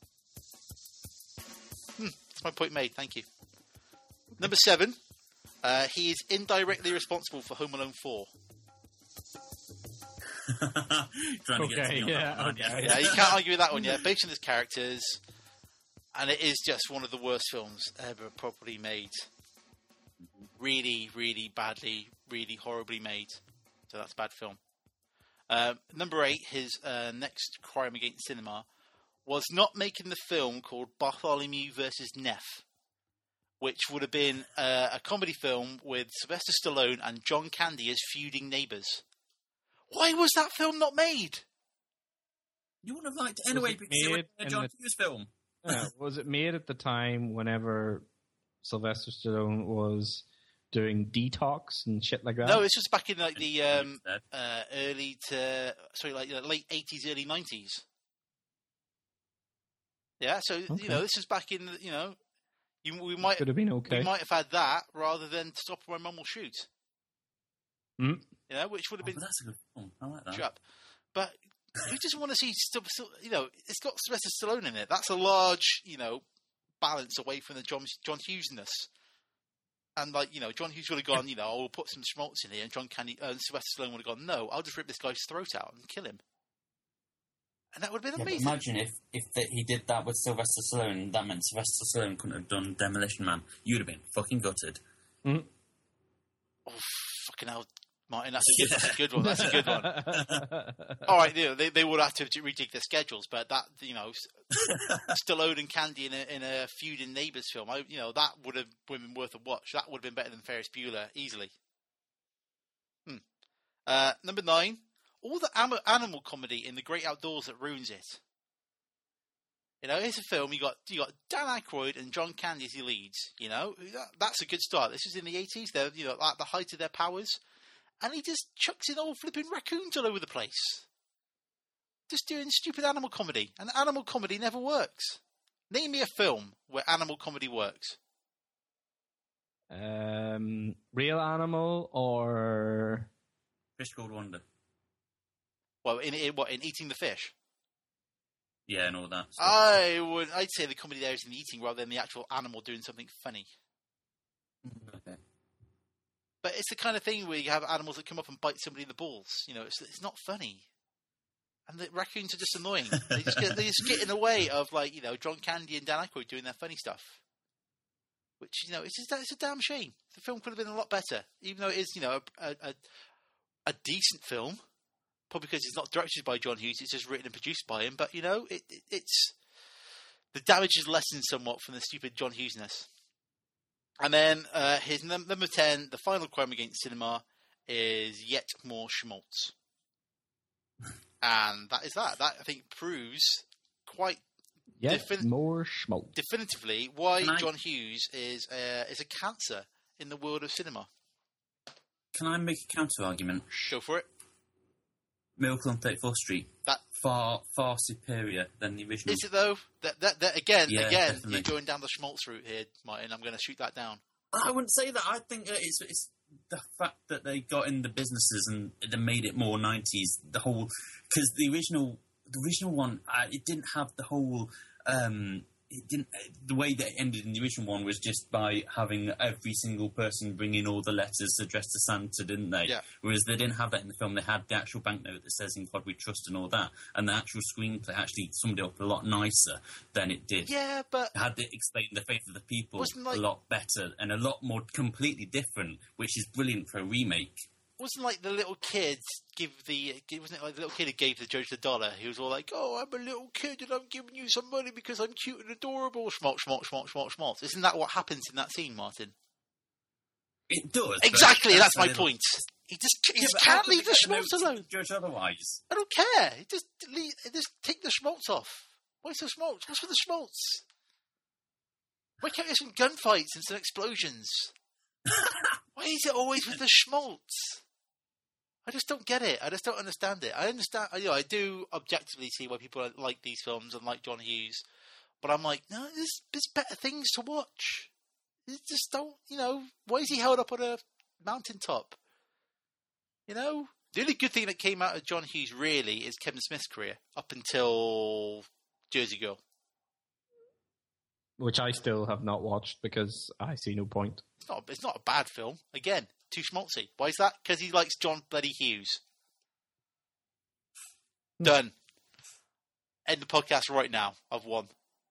Hmm, that's my point made. Thank you. Number seven, uh, he is indirectly responsible for Home Alone four. Trying to get Okay, to me on yeah, that one, aren't you? okay. Yeah, you can't argue with that one. Yeah, based on his characters. And it is just one of the worst films ever properly made. Really, really badly, really horribly made. So that's a bad film. Uh, number eight, his uh, next crime against cinema, was not making the film called Bartholomew versus Neff, which would have been uh, a comedy film with Sylvester Stallone and John Candy as feuding neighbours. Why was that film not made? You wouldn't have liked it anyway it because it was made a in John the- Hughes film. Yeah, was it made at the time whenever Sylvester Stallone was doing Detox and shit like that? No, this was back in like the um, uh, early to sorry, like uh, late eighties, early nineties. Yeah, so Okay. you know, this is back in the- you know, you, we might Could have been okay. we might have had that rather than Stop or My Mum Will Shoot. Mm. You know, which would have Oh, been but that's a good film. I like that. shut up. But who doesn't want to see stuff? You know, it's got Sylvester Stallone in it. That's a large, you know, balance away from the John John Hughes-ness. And like, you know, John Hughes would have gone, you know, I'll put some schmaltz in here, and John Candy, uh, Sylvester Stallone would have gone, no, I'll just rip this guy's throat out and kill him. And that would have been Yeah, but amazing. imagine if, if the, he did that with Sylvester Stallone, that meant Sylvester Stallone couldn't have done Demolition Man. You'd have been fucking gutted. Mm-hmm. Oh, fucking hell, Martin, that's a good, that's a good one. That's a good one. All right, you know, they they would have to rejig their schedules, but that, you know, Stallone and Candy in a in a feud in Neighbours film, I, you know, that would have been worth a watch. That would have been better than Ferris Bueller easily. Hmm. Uh, number nine, all the am- animal comedy in the great outdoors that ruins it. You know, here's a film, you got you got Dan Aykroyd and John Candy as your leads, you know. That, that's a good start. This is in the eighties, they're, you know, at the height of their powers. And he just chucks in all flipping raccoons all over the place. Just doing stupid animal comedy. And animal comedy never works. Name me a film where animal comedy works. Um, Real Animal or... Fish Called Wonder. Well, in, in what, in Eating the Fish? Yeah, and all that stuff. I would, I'd say the comedy there is in the eating rather than the actual animal doing something funny. Okay. But it's the kind of thing where you have animals that come up and bite somebody in the balls. You know, it's it's not funny. And the raccoons are just annoying. They just get, they just get in the way of, like, you know, John Candy and Dan Aykroyd doing their funny stuff. Which, you know, it's just, it's a damn shame. The film could have been a lot better. Even though it is, you know, a, a, a decent film. Probably because it's not directed by John Hughes, it's just written and produced by him. But, you know, it, it, it's... the damage is lessened somewhat from the stupid John Hughes-ness. And then uh, his num- number ten, the final crime against cinema, is Yet More Schmaltz. And that is that. That, I think, proves quite Yet defin- More Schmaltz. definitively why Can I- John Hughes is, uh, is a cancer in the world of cinema. Can I make a counter-argument? Go for it. Miracle on thirty-fourth Street. That far, far superior than the original. Is it, though? That, that, that Again, Yeah, again, definitely. you're going down the Schmaltz route here, Martin. I'm going to shoot that down. I wouldn't say that. I think that it's, it's the fact that they got in the businesses and they made it more nineties. The whole... Because the original the original one, uh, it didn't have the whole... Um, it didn't. The way that it ended in the original one was just by having every single person bring in all the letters addressed to Santa, didn't they? Yeah. Whereas they didn't have that in the film. They had the actual banknote that says "In God We Trust" and all that, and the actual screenplay actually summed it up a lot nicer than it did. Yeah, but... It had it explain the faith of the people Wasn't like- a lot better and a lot more completely different, which is brilliant for a remake. Wasn't like the little kid give the wasn't it like the little kid who gave the judge the dollar? He was all like, "Oh, I'm a little kid and I'm giving you some money because I'm cute and adorable." Schmaltz, schmaltz, schmaltz, schmaltz, schmaltz. Isn't that what happens in that scene, Martin? It does but Exactly. That's my little- point. He just, he Yeah, just but how can't could leave they the get schmaltz notes to alone. the judge otherwise. I don't care. He just leave, just take the schmaltz off. Why's the schmaltz? What's with the schmaltz? Why can't we have some gunfights and some explosions? Why is it always with the schmaltz? I just don't get it. I just don't understand it. I understand, you know, I do objectively see why people like these films and like John Hughes, but I'm like, no, there's, there's better things to watch. You just don't, you know, why is he held up on a mountaintop? You know, the only good thing that came out of John Hughes really is Kevin Smith's career up until Jersey Girl. Which I still have not watched because I see no point. It's not, it's not a bad film. Again, too schmaltzy. Why is that? Because he likes John bloody Hughes. Done. End the podcast right now. I've won.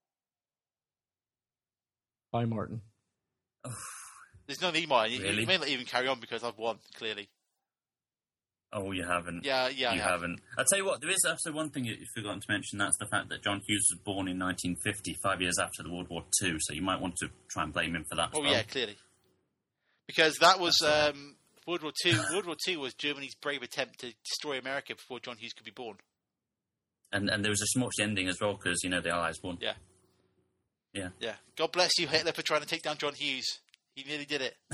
Bye, Martin. There's no need more. You, Really? you may not even carry on because I've won, clearly. Oh, you haven't. Yeah, yeah, You I have. haven't. I'll tell you what, there is also one thing you've forgotten to mention, that's the fact that John Hughes was born in nineteen fifty, five years after the World War Two, so you might want to try and blame him for that as Oh, well. yeah, clearly. Because that was um, World War Two. World War Two was Germany's brave attempt to destroy America before John Hughes could be born. And and there was a smudged ending as well, because, you know, the Allies won. Yeah. Yeah. Yeah. God bless you, Hitler, for trying to take down John Hughes. He nearly did it.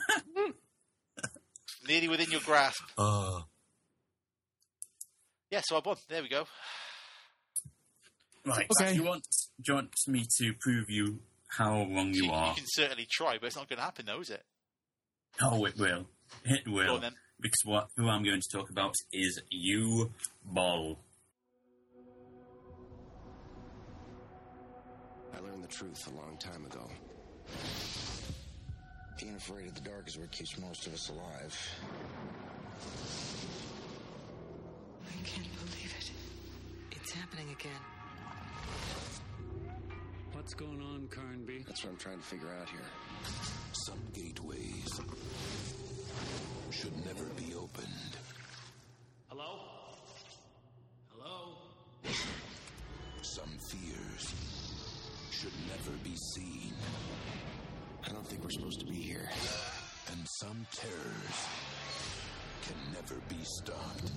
Nearly within your grasp. Oh. Yeah, so I won. There we go. Right, Okay. do you want, do you want me to prove you how wrong you You, are? you can certainly try, but it's not going to happen, though, is it? Oh, it will. It Go will. on, then. Because what who I'm going to talk about is you, Ball. I learned the truth a long time ago. Being afraid of the dark is what keeps most of us alive. I can't believe it. It's happening. happening again. What's going on, Carnby? That's what I'm trying to figure out here. Some gateways should never be opened. Hello? Hello? Some fears should never be seen. I don't think we're supposed to be here. And some terrors can never be stopped.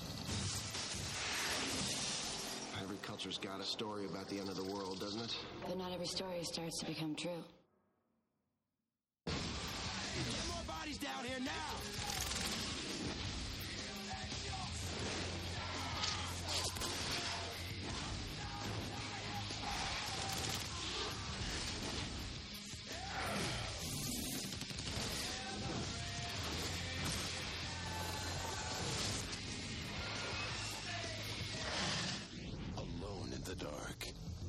Every culture's got a story about the end of the world, doesn't it? But not every story starts to become true. Get more bodies down here now! Alone in the dark.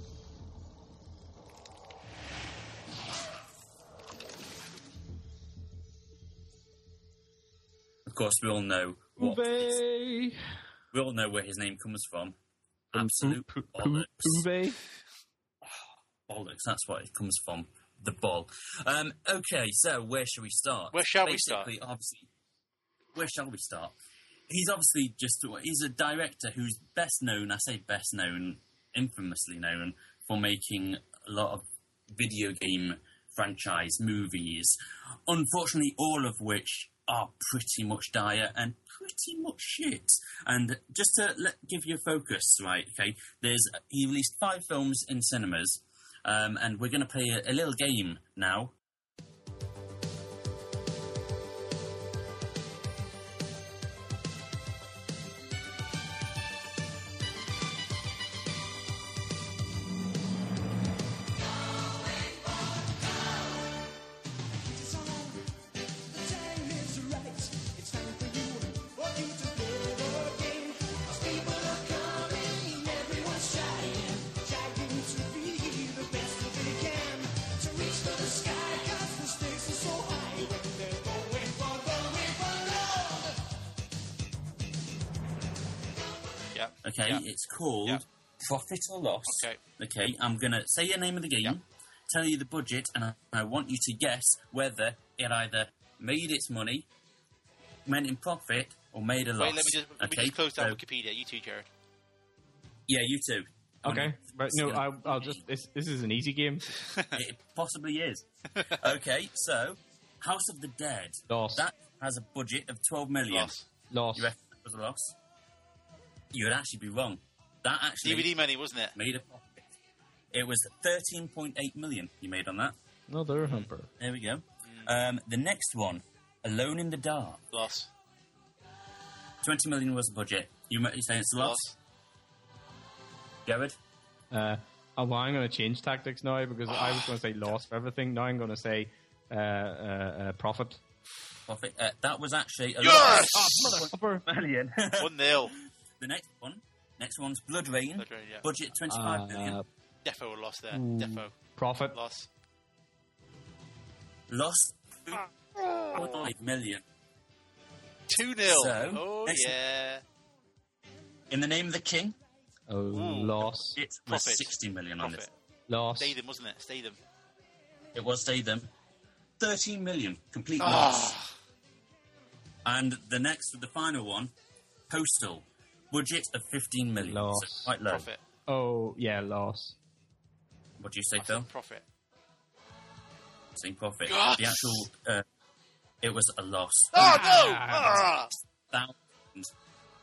Of course, we all know what his, Uwe. we all know where his name comes from. From Absolute Pu- Pu- bollocks. Uwe. Bollocks. That's what it comes from. The ball. Um, okay, so where should we start? Where shall we start? Basically, Obviously, where shall we start? He's obviously just he's a director who's best known. I say best known, infamously known for making a lot of video game franchise movies. Unfortunately, all of which are pretty much dire and pretty much shit. And just to let, give you a focus, right? Okay, there's he released five films in cinemas, um, and we're going to play a, a little game now. Okay, Yeah. it's called Yeah. Profit or Loss. Okay. Okay, I'm going to say the name of the game, Yeah. tell you the budget, and I, I want you to guess whether it either made its money, went in profit, or made a loss. Wait, let me just, let me okay? just close down so, Wikipedia. You too, Jared. Yeah, you too. Okay, but no, I, I'll just. This, this is an easy game. It possibly is. Okay, so House of the Dead. Loss. That has a budget of twelve million. Loss. Loss. You reckon that was a loss? You would actually be wrong. That actually D V D money, wasn't it? made a profit. It was thirteen point eight million you made on that. Another humper. There we go. Um, the next one, Alone in the Dark. Loss. twenty million was the budget. You might say it's a loss? Loss. Jared? Uh, oh, well, I'm going to change tactics now because I was going to say loss for everything. Now I'm going to say uh, uh, uh, profit. Profit. Uh, that was actually a Yes! loss. Oh, motherfucker. Million. One nil. The next one. Next one's Blood Rain. Blood Rain, yeah. Budget twenty-five Uh, million. Defo a loss there. Ooh. Defo. Profit. Loss. Lost five million. two nil. So, oh, next- yeah. In the Name of the King, Oh, loss. it was Profit. sixty million on Profit. this. Loss. Stay them, wasn't it? Stay them. It was Stay Them. thirteen million. Complete Ah. loss. And the next, the final one, Postal. Budget of fifteen million. Loss. So quite low. Profit. Oh, yeah, loss. What do you say, I Phil? said profit. Same profit. God. The actual, uh, it was a loss. Oh, no! Ah. Thousands.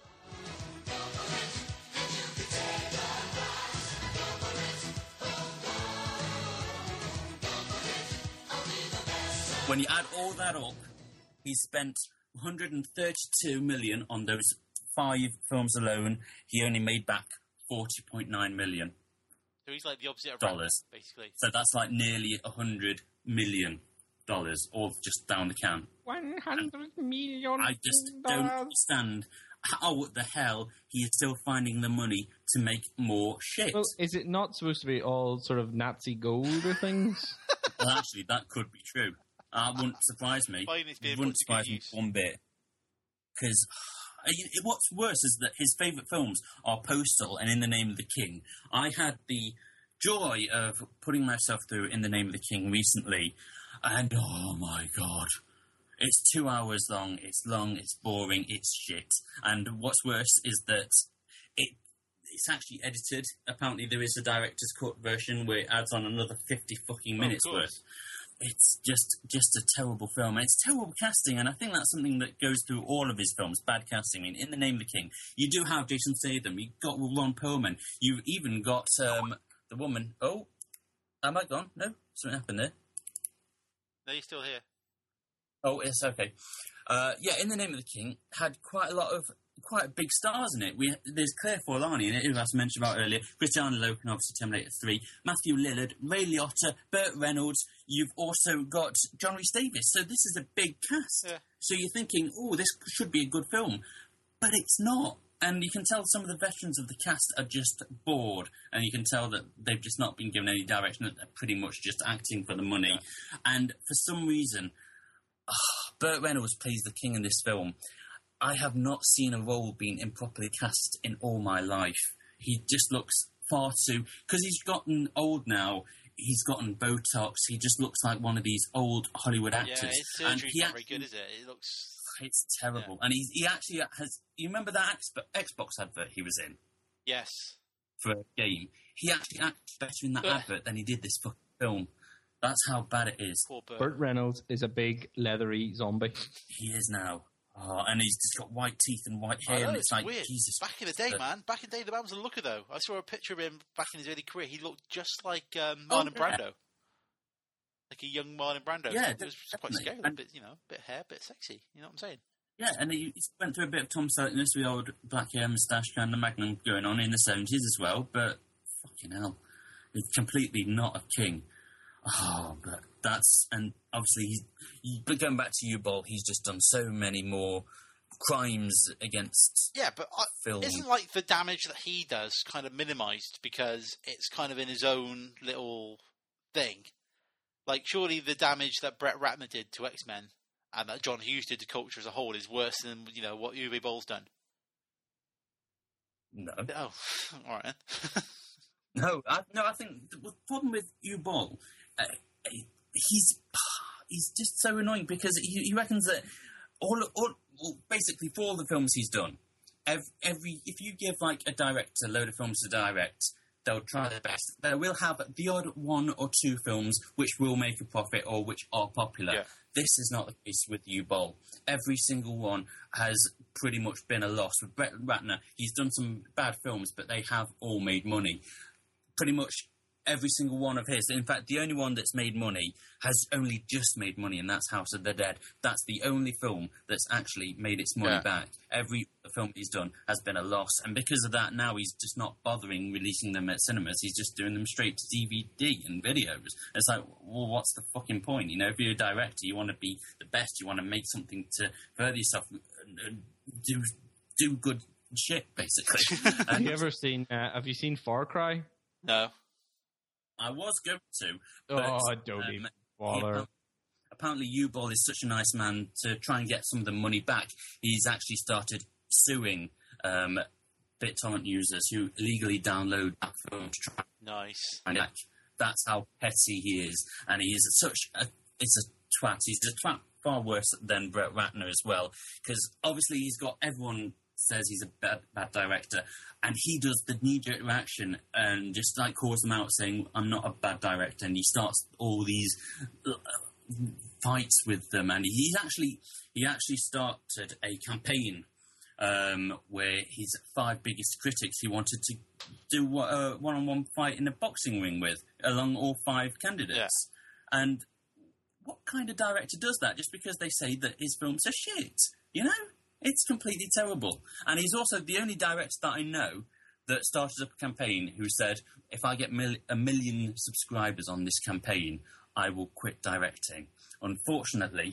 When you add all that up, he spent one hundred thirty-two million on those five films alone. He only made back forty point nine million. So he's like the opposite of Dollars. Brad, basically. So that's like nearly one hundred million dollars, all just down the can. One hundred million. I just don't understand how the hell he is still finding the money to make more shit. Well, is it not supposed to be all sort of Nazi gold or things? Well, actually, that could be true. That wouldn't surprise me. Fine, it's being Wouldn't put to good surprise me use. one bit. Because it, what's worse is that his favourite films are Postal and In the Name of the King. I had the joy of putting myself through In the Name of the King recently, and oh my god, it's two hours long, it's long, it's boring, it's shit. And what's worse is that it it's actually edited. Apparently there is a director's cut version where it adds on another fifty fucking minutes oh, worth. It's just just a terrible film. And it's terrible casting, and I think that's something that goes through all of his films, bad casting. I mean, In the Name of the King, you do have Jason Statham, you've got Ron Perlman, you've even got um, the woman... Oh, am I gone? No? Something happened there. No, you're still here. Oh, it's okay. Uh, yeah, In the Name of the King had quite a lot of quite big stars in it. We, there's Claire Forlani in it, who I mentioned about earlier, Christiana Loken, obviously Terminator three, Matthew Lillard, Ray Liotta, Burt Reynolds. You've also got John Rhys Davies. So this is a big cast. Yeah. So you're thinking, oh, this should be a good film. But it's not. And you can tell some of the veterans of the cast are just bored. And you can tell that they've just not been given any direction, that they're pretty much just acting for the money. Yeah. And for some reason... Oh, Burt Reynolds plays the king in this film. I have not seen a role being improperly cast in all my life. He just looks far too... Because he's gotten old now, he's gotten Botox, he just looks like one of these old Hollywood actors. Yeah, his surgery's not very good, is it? It looks... It's terrible. Yeah. And he, he actually has... You remember that Xbox advert he was in? Yes. For a game. He actually acted better in that advert than he did this fucking film. That's how bad it is. Burt Reynolds is a big, leathery zombie. He is now. Oh, and he's just got white teeth and white hair, know, and it's, it's like, weird. Jesus. Back in the day, man. Back in the day, the man was a looker, though. I saw a picture of him back in his early career. He looked just like um, Marlon oh, yeah. Brando. Like a young Marlon Brando. Yeah, it was quite scary. A bit, you know, a bit hair, a bit sexy. You know what I'm saying? Yeah, and he, he went through a bit of Tom Selleckness with the old black hair moustache and the Magnum going on in the seventies as well, but fucking hell. He's completely not a king. Oh, but that's... And obviously, he's, he, but going back to U-Bolt, he's just done so many more crimes against Yeah, but I, film. Isn't, like, the damage that he does kind of minimised because it's kind of in his own little thing? Like, surely the damage that Brett Ratner did to X-Men and that John Hughes did to culture as a whole is worse than, you know, what Uwe Boll's done? No. Oh, all right then. no, I, no, I think the problem with Uwe Boll... Uh, he's he's just so annoying because he, he reckons that all, all well, basically for all the films he's done, every, every if you give like a director a load of films to direct, they'll try their best. They will have the odd one or two films which will make a profit or which are popular. Yeah. This is not the case with Uwe Boll. Every single one has pretty much been a loss. With Brett Ratner, he's done some bad films, but they have all made money. Pretty much every single one of his. In fact, the only one that's made money has only just made money, and that's House of the Dead. That's the only film that's actually made its money yeah. back. Every film he's done has been a loss, and because of that, now he's just not bothering releasing them at cinemas. He's just doing them straight to D V D and videos. It's like, well, what's the fucking point? You know, if you're a director, you want to be the best. You want to make something to further yourself. Do do good shit, basically. Have you ever seen? Uh, have you seen Far Cry? No. I was going to. But, oh, don't um, even bother. He, apparently, Uwe Boll is such a nice man to try and get some of the money back. He's actually started suing um, BitTorrent users who illegally download that film to try. Nice. And that's how petty he is, and he is such a. It's a twat. He's a twat far worse than Brett Ratner as well, because obviously he's got everyone. Says he's a bad, bad director, and he does the knee-jerk reaction and just like calls them out saying, I'm not a bad director, and he starts all these uh, fights with them, and he's actually he actually started a campaign um, where his five biggest critics he wanted to do a one-on-one fight in a boxing ring with, along all five candidates. Yeah. And what kind of director does that just because they say that his films are shit, you know? It's completely terrible. And he's also the only director that I know that started up a campaign who said, if I get mil- a million subscribers on this campaign, I will quit directing. Unfortunately,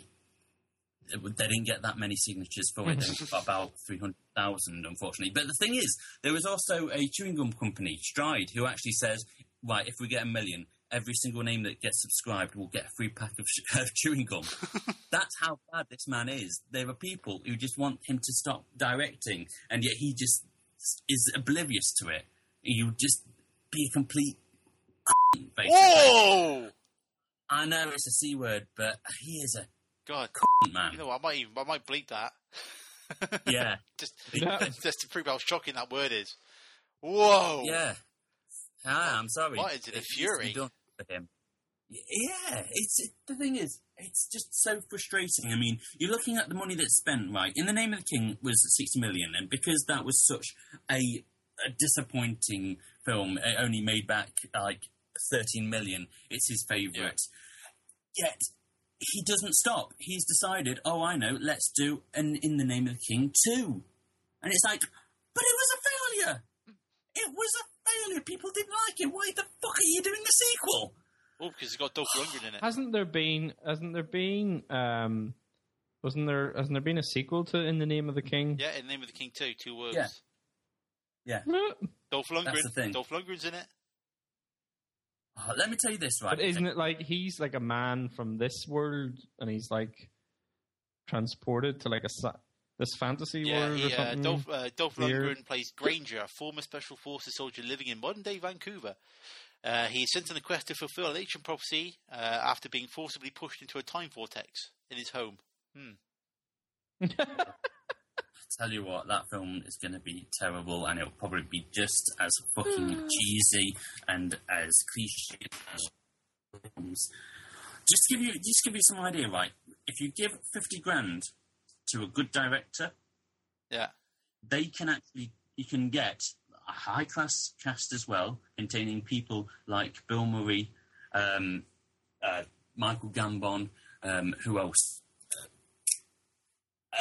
they didn't get that many signatures for it. They got about three hundred thousand, unfortunately. But the thing is, there was also a chewing gum company, Stride, who actually says, right, if we get a million, every single name that gets subscribed will get a free pack of, sh- of chewing gum. That's how bad this man is. There are people who just want him to stop directing, and yet he just is oblivious to it. You just be a complete basically. Whoa! I know it's a C word, but he is a God, man. You know what? I might even, I might bleep that. Yeah. just, just to prove how shocking that word is. Whoa! Yeah. Ah, I'm sorry. What is it? A fury? Done for him. Yeah, it's it, the thing is, it's just so frustrating. I mean, you're looking at the money that's spent, right? In the Name of the King was sixty million, and because that was such a, a disappointing film, it only made back like thirteen million. It's his favourite. Yeah. Yet he doesn't stop. He's decided, oh, I know, let's do an In the Name of the King two, and it's like, but it was a failure. It was a failure. People didn't like it. Why the fuck are you doing the sequel? Oh, because it's got Dolph Lundgren in it. Hasn't there been? Hasn't there been? Um, wasn't there? Hasn't there been a sequel to In the Name of the King? Yeah, In the Name of the King two, two words. Yeah. Yeah. Dolph Lundgren. That's the thing. Dolph Lundgren's in it. Oh, let me tell you this, right? But isn't it like he's like a man from this world, and he's like transported to like a sa- this fantasy Yeah, world he, or uh, something? Dolph, uh, Dolph weird? Lundgren plays Granger, a former Special Forces soldier living in modern-day Vancouver. Uh, he is sent on a quest to fulfill an ancient prophecy uh, after being forcibly pushed into a time vortex in his home. Hmm. Tell you what, that film is going to be terrible, and it'll probably be just as fucking cheesy and as cliche as films. Just to give you, just give you some idea, right? If you give fifty grand to a good director, yeah, they can actually, you can get a high class cast as well, containing people like Bill Murray, um, uh, Michael Gambon, um, who else? Uh,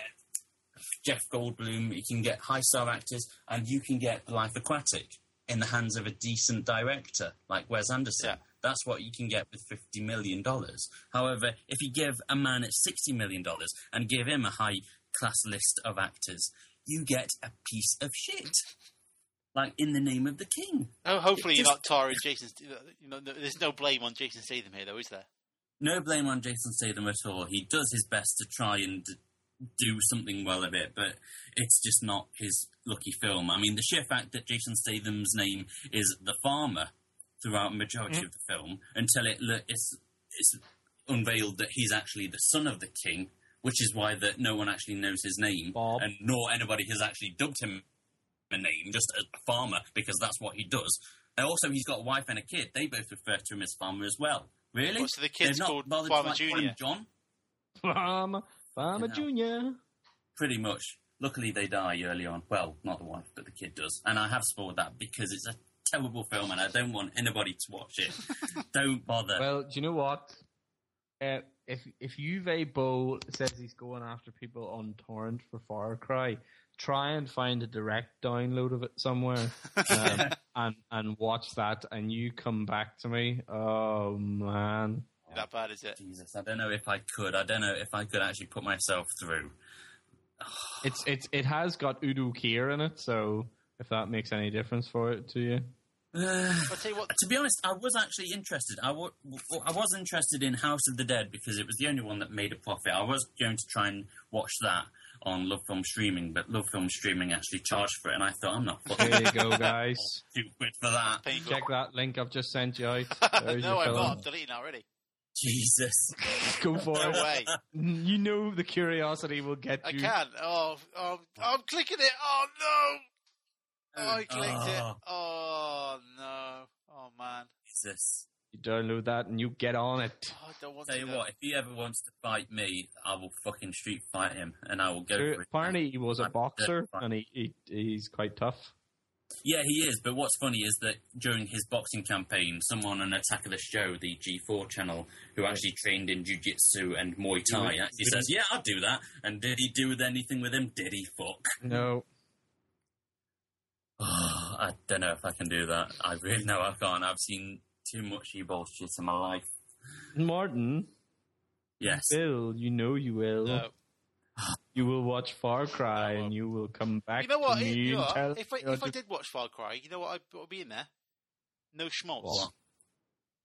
Jeff Goldblum. You can get high star actors, and you can get Life Aquatic in the hands of a decent director like Wes Anderson. Yeah. That's what you can get with fifty million dollars. However, if you give a man at sixty million dollars and give him a high class list of actors, you get a piece of shit. Like In the Name of the King. Oh, hopefully It you're just- not tarring Jason. You know, there's no blame on Jason Statham here, though, is there? No blame on Jason Statham at all. He does his best to try and do something well of it, but it's just not his lucky film. I mean, the sheer fact that Jason Statham's name is the farmer throughout the majority Mm. of the film, until it le- it's, it's unveiled that he's actually the son of the king, which is why that no one actually knows his name, Bob. and nor anybody has actually dubbed him a name, just a farmer, because that's what he does. And also, he's got a wife and a kid. They both refer to him as farmer as well. Really? Oh, so the kid's They've not called bothered Farmer to, like, call him Junior. John? Farmer, Farmer You know. Junior. Pretty much. Luckily, they die early on. Well, not the wife, but the kid does. And I have spoiled that because it's a terrible film and I don't want anybody to watch it. Don't bother. Well, do you know what? Uh, if if Uwe Boll says he's going after people on torrent for Far Cry, try and find a direct download of it somewhere um, and and watch that, and you come back to me. Oh man, That bad is it? Jesus, I don't know if I could. I don't know if I could actually put myself through. it's it's it has got Udo Kier in it, so if that makes any difference for it to you. Uh, I'll tell you what. to be honest, I was actually interested. I, w- I was interested in House of the Dead because it was the only one that made a profit. I was going to try and watch that on Love Film Streaming, but Love Film Streaming actually charged for it, and I thought, I'm not fucking There you go, guys. two quid for that. Painful. Check that link I've just sent you out. There's No, your I'm film. not. I'm deleting it already. Jesus. Go for No it. way. You know the curiosity will get I you. can. Oh, oh, I'm clicking it. Oh, no. Oh, I clicked it. Oh. Oh, no. Oh, man. Jesus. You download that and you get on it. Oh, I don't want Tell to you know. what, if he ever wants to fight me, I will fucking street fight him, and I will go Sure, for it. apparently he was a I'm boxer dead fine. and he, he he's quite tough. Yeah, he is, but what's funny is that during his boxing campaign, someone on Attack of the Show, the G four channel, who actually trained in Jiu-Jitsu and Muay Thai, actually says, yeah, I'll do that. And did he do anything with him? Did he fuck? No. Oh, I don't know if I can do that. I really know I can't. I've seen too much you bullshit in my life. Martin, Yes. Bill, you know you will. No. You will watch Far Cry No, I and you will come back You know what? to me You know and what? tell If I, me if I how to- did watch Far Cry, you know what I- what would be in there? No schmaltz. What?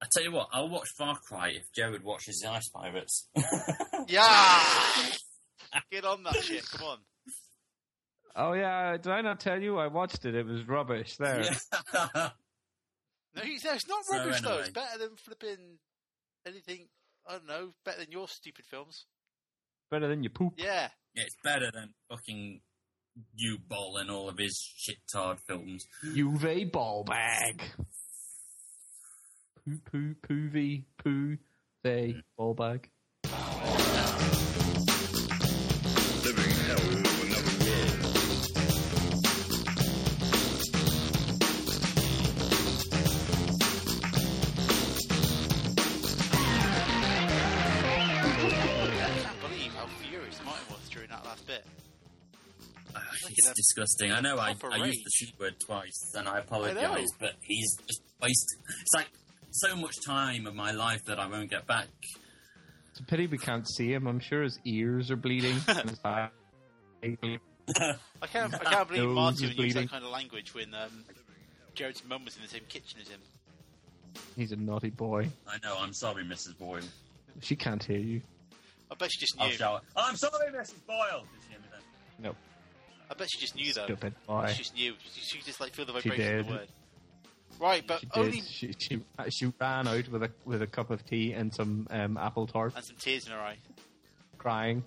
tell you what, I'll watch Far Cry if Jared watches the Ice Pirates. Yeah! Get on that shit, come on. Oh, yeah, did I not tell you? I watched it. It was rubbish there. Yeah. No, he's, no, it's not So rubbish, though. anyway. It's better than flipping anything, I don't know, better than your stupid films. Better than your poop. Yeah. Yeah, it's better than fucking U-Ball and all of his shit-tard films. Uwe ball bag. Poo, poo, poovy, poo, they, ball bag. Living hell of another world. I can't believe how furious Martin was during that last bit. Uh, Look it's at that disgusting. I know I, proper I used rage. the C word twice, and I I apologise, know. but he's just wasted. It's like so much time of my life that I won't get back. It's a pity we can't see him. I'm sure his ears are bleeding. and his eye- I can't, I can't believe Nose Martin is would use bleeding. that kind of language when um, Jared's mum was in the same kitchen as him. He's a naughty boy. I know. I'm sorry, Missus Boyle. She can't hear you. I bet she just knew. I'll shower. I'm sorry, Missus Boyle. Did she hear me then? No. I bet she just knew, though. Stupid boy. She just knew. She, she just like feel the She vibration of the did. word. Right, but She only did. She, she she ran out with a with a cup of tea and some um, apple tart, and some tears in her eye. crying.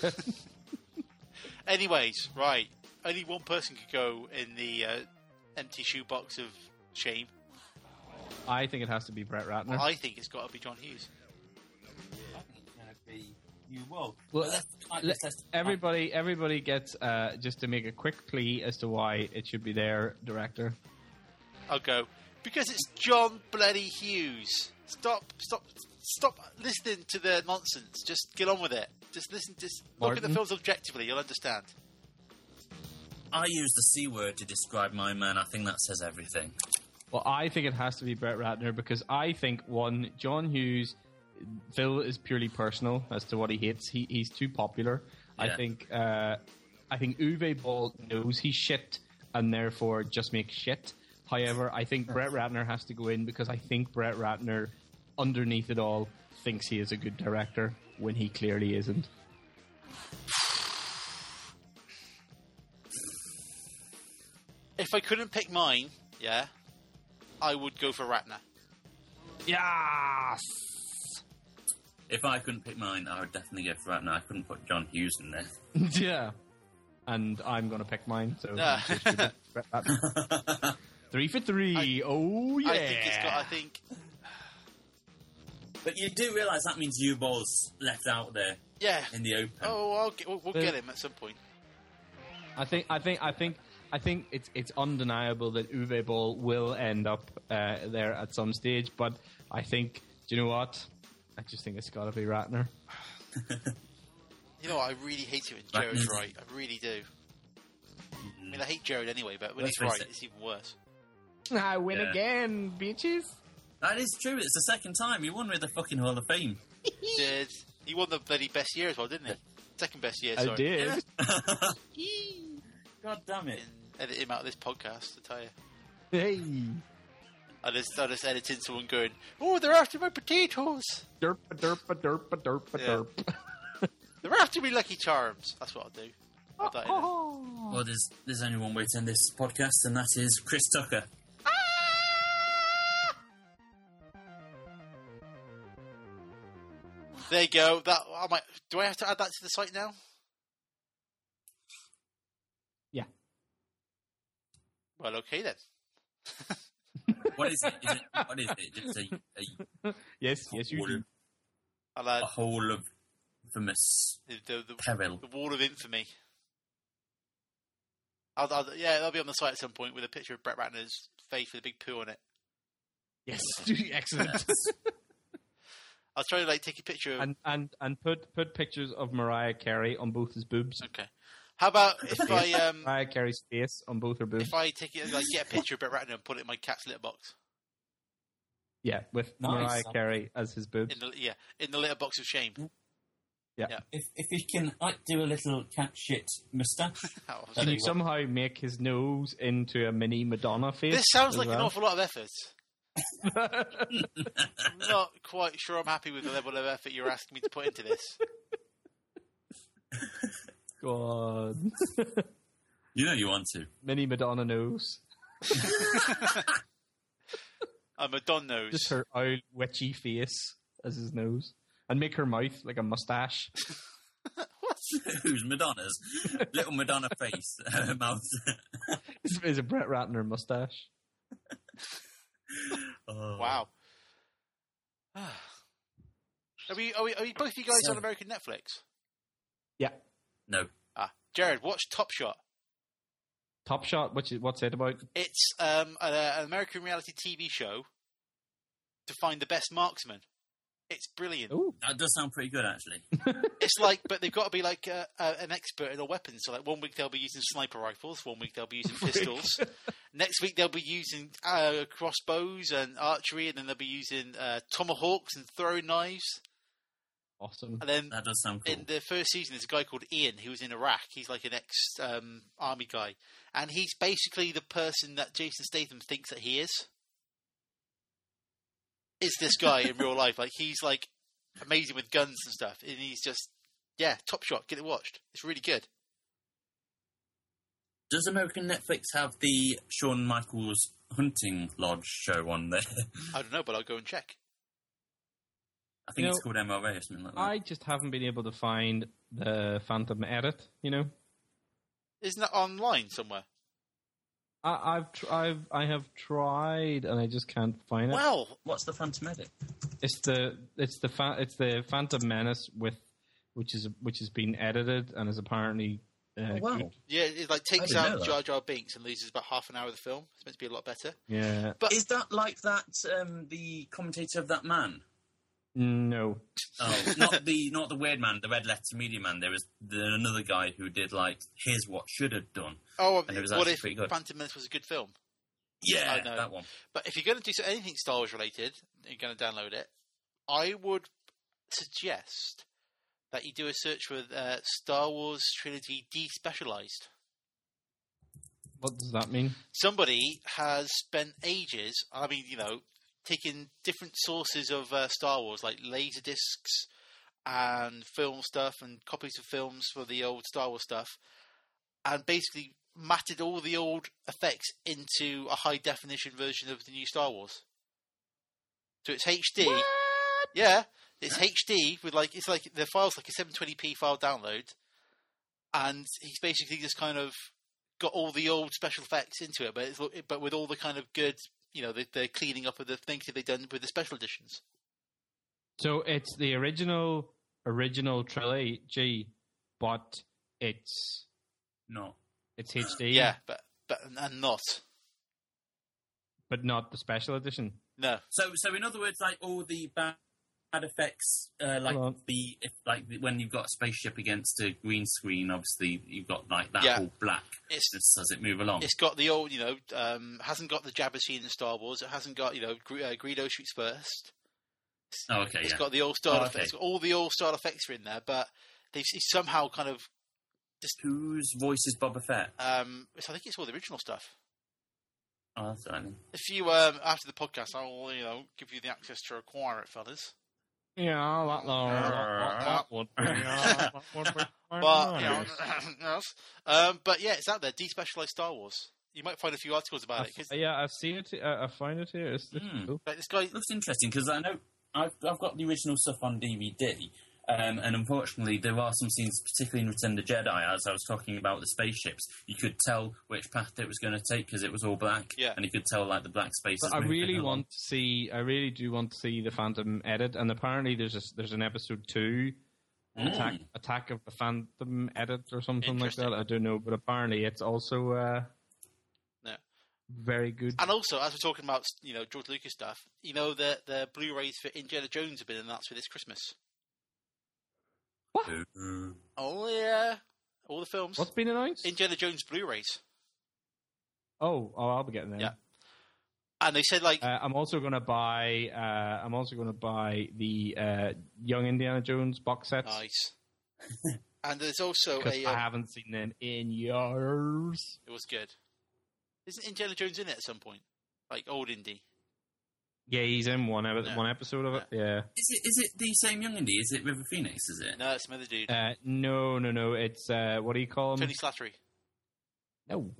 Anyways, right. Only one person could go in the uh, empty shoebox of shame. I think it has to be Brett Ratner. I think it's got to be John Hughes. You will. Well, le- everybody, everybody gets uh, just to make a quick plea as to why it should be their director. I'll go because it's John bloody Hughes. Stop, stop, stop listening to the nonsense. Just get on with it. Just listen. Just look at the Martin? films objectively. You'll understand. I use the C word to describe my man. I think that says everything. Well, I think it has to be Brett Ratner because I think one, John Hughes, Phil is purely personal as to what he hates. He he's too popular. I Yeah. think uh, I think Uwe Boll knows he's shit and therefore just makes shit. However, I think Brett Ratner has to go in because I think Brett Ratner, underneath it all, thinks he is a good director when he clearly isn't. If I couldn't pick mine, yeah, I would go for Ratner. Yes. If I couldn't pick mine, I would definitely go for Ratner. I couldn't put John Hughes in there. Yeah. And I'm going to pick mine, so Yeah. just shoot it. Brett Ratner. Three for three. oh yeah. I think it's got. I think. But you do realise that means U-Ball's left out there Yeah. in the open. Oh, I'll get, we'll, we'll But- get him at some point. I think I think I think I think it's it's undeniable that Uwe Boll will end up uh, there at some stage, but I think, do you know what? I just think it's got to be Ratner. You know what? I really hate it when Jared's right. I really do. I mean, I hate Jared anyway, but when Let's he's face right, it. it's even worse. I win Yeah. again, bitches. That is true. It's the second time. He won with the fucking Hall of Fame. Did he won the bloody best year as well, didn't he? Second best year. I Sorry. did. God damn it. Edit him out of this podcast, I tell you. Hey. I just, I just edited someone going, "Oh, they're after my potatoes. Derp, derp, derp, derp, Yeah. derp. They're after me Lucky Charms." That's what I'll do. I'll put that in there. Well, there's there's only one way to end this podcast, and that is Chris Tucker. There you go. That I might. Do I have to add that to the site now? Yeah. Well, okay then. What is it? Is it what is it? Just a, a, Yes, yes, you wall, do. I'll add a whole of famous the, the, the, peril. the wall of infamy. I'll, I'll, yeah, that'll be on the site at some point with a picture of Brett Ratner's face with a big poo on it. Yes, excellent. I'll try to like take a picture of. and and and put put pictures of Mariah Carey on both his boobs. Okay. How about if I um Mariah Carey's face on both her boobs. if I take it like get a picture of Brett Ratner and put it in my cat's litter box Yeah, with Nice. Mariah Carey as his boobs. in the yeah in the litter box of shame. Yeah. Yeah. If if he can like do a little cat shit moustache, Oh, Can so- you somehow make his nose into a mini Madonna face? this sounds as like an well? awful lot of effort. I'm not quite sure I'm happy with the level of effort you're asking me to put into this. God. You know you want to. Mini Madonna nose. A Madonna nose. Just her old witchy face as his nose. And make her mouth like a mustache. Who's Madonna's? Little Madonna face. Uh, mouth. It's, it's a Brett Ratner mustache. Oh. Wow. Are we, are we, are we both you guys So- on American Netflix? Yeah. No. Ah, Jared, watch Top Shot. Top Shot, which is, what's it about? It's um, a, an American reality T V show to find the best marksman. It's brilliant. Ooh. That does sound pretty good, actually. It's like, but they've got to be like uh, uh, an expert in a weapon. So, like, one week they'll be using sniper rifles, one week they'll be using pistols. Next week they'll be using uh, crossbows and archery, and then they'll be using uh, tomahawks and throwing knives. Awesome. And then That does sound cool. in the first season, there's a guy called Ian who was in Iraq. He's like an ex um, army guy, and he's basically the person that Jason Statham thinks that he is. Is this guy in real life? Like, he's like amazing with guns and stuff, and he's just yeah, Top Shot. Get it watched. It's really good. Does American Netflix have the Shawn Michaels Hunting Lodge show on there? I don't know, but I'll go and check. I think You it's know, called M R A or something like that. I just haven't been able to find the Phantom Edit, you know? Isn't that online somewhere? I, I've, tr- I've, I have tried, and I just can't find it. Well, what's the Phantom Edit? It's the, it's the, fa- it's the Phantom Menace with, which is, which has been edited and is apparently. Uh, Oh, wow. good. Yeah, it like takes I didn't know out that. Jar Jar Binks and loses about half an hour of the film. It's meant to be a lot better. Yeah. But Is that like that? Um, the commentator of That Man? No. Oh, not the not the weird man, the red letter media man. There was the, another guy who did like here's what should have done. Oh, and it was what actually if pretty good. Phantom Menace was a good film? Yeah, I know. that one. But if you're going to do so, anything Star Wars related, you're going to download it. I would suggest that you do a search for uh, Star Wars Trilogy Despecialized. What does that mean? Somebody has spent ages, I mean, you know, taking different sources of uh, Star Wars, like laser discs and film stuff and copies of films for the old Star Wars stuff, and basically matted all the old effects into a high definition version of the new Star Wars. So it's H D. What? Yeah, it's H D with like, it's like the file's like a seven twenty p file download, and he's basically just kind of got all the old special effects into it, but it's, but with all the kind of good, you know, the, the cleaning up of the things that they've done with the special editions. So it's the original, original trilogy, but it's No. it's H D. Yeah, but but and not. But not the special edition. No. So, so in other words, like all the bad effects, uh, like Hold on. the if, like the, when you've got a spaceship against a green screen, obviously you've got like that Yeah. whole black It's- just as it move along. It's got the old, you know, um, hasn't got the Jabba scene in Star Wars. It hasn't got, you know, Gre- uh, Greedo shoots first. Oh, okay, It's yeah. got the old style Oh, effects. okay. All the old style effects are in there, but they've it's somehow kind of just. Whose voice is Boba Fett? Um, so I think it's all the original stuff. Oh, that's what I mean. If you um, after the podcast, I will, you know, give you the access to acquire it, fellas. Yeah, that, that, that would be. Yeah, that would be But you know, nice. yes. um, but yeah, it's out there. Despecialized Star Wars. You might find a few articles about it. 'Cause, yeah, I've seen it. Uh, I find it here. It's, it's Hmm. cool. like, this guy, It looks interesting because I know I've I've got the original stuff on D V D, um, and unfortunately there are some scenes, particularly in Return of the Jedi, as I was talking about the spaceships. You could tell which path it was going to take because it was all black, Yeah. and you could tell like the black spaces. But I moving really along. want to see. I really do want to see the Phantom Edit, and apparently there's a, there's an episode two, Mm. attack Attack of the Phantom Edit or something like Interesting. that. I don't know, but apparently it's also uh, Yeah. very good. and also as we're talking about, you know, George Lucas stuff, you know, the the Blu-rays for Indiana Jones have been announced for this Christmas. Ooh. Oh yeah, all the films. What's been announced? Indiana Jones Blu-rays, Oh, oh, I'll be getting them. Yeah. and they said like, Uh, I'm also going to buy. Uh, I'm also going to buy the uh, Young Indiana Jones box sets nice. And there's also because a. I Um, haven't seen them in years. it was good. Isn't Indiana Jones in it at some point? Like old Indy. Yeah, he's in one ep- Yeah. one episode of it. Yeah. Is it is it the same young indie? Is it River Phoenix? Is it? No, it's some other dude. Uh, no, no, no. It's uh, what do you call him? Tony Slattery. No.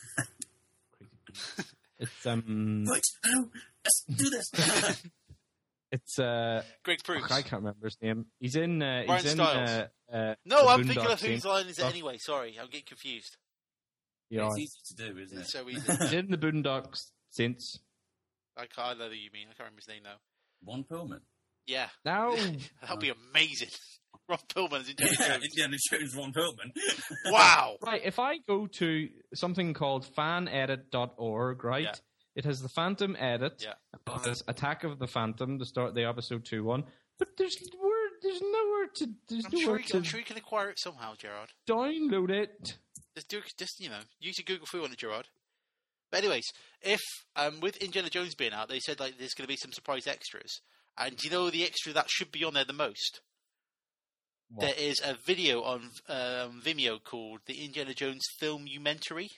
It's um. Right, hello, let's do this. It's uh. Greg Proops. I can't remember his name. He's in. Uh, Ryan he's in. Styles. Uh, uh, No, the I'm thinking Boondock of whose Saints line is it stuff. anyway. Sorry, I'm getting confused. Yeah. It's easy to do, isn't it? It's so easy. He's in the Boondock Saints. I can't I know who you mean. I can't remember his name now. Ron Perlman. Yeah. No. That'd be amazing. Ron Perlman is Indiana Yeah, Jones. Indiana Jones, Ron Perlman. Wow. Right, if I go to something called fan edit dot org, right, Yeah. it has the Phantom edit, Yeah. it has Attack of the Phantom, the start the episode two one, but there's where, there's nowhere to there's I'm nowhere sure, you, to I'm sure you can acquire it somehow, Gerard. download it. Just do, just you know, use your Google Foo on it, Gerard. But anyways, if um, with Indiana Jones being out, they said like there's going to be some surprise extras, and do you know the extra that should be on there the most? What? There is a video on um, Vimeo called the Indiana Jones Filmumentary.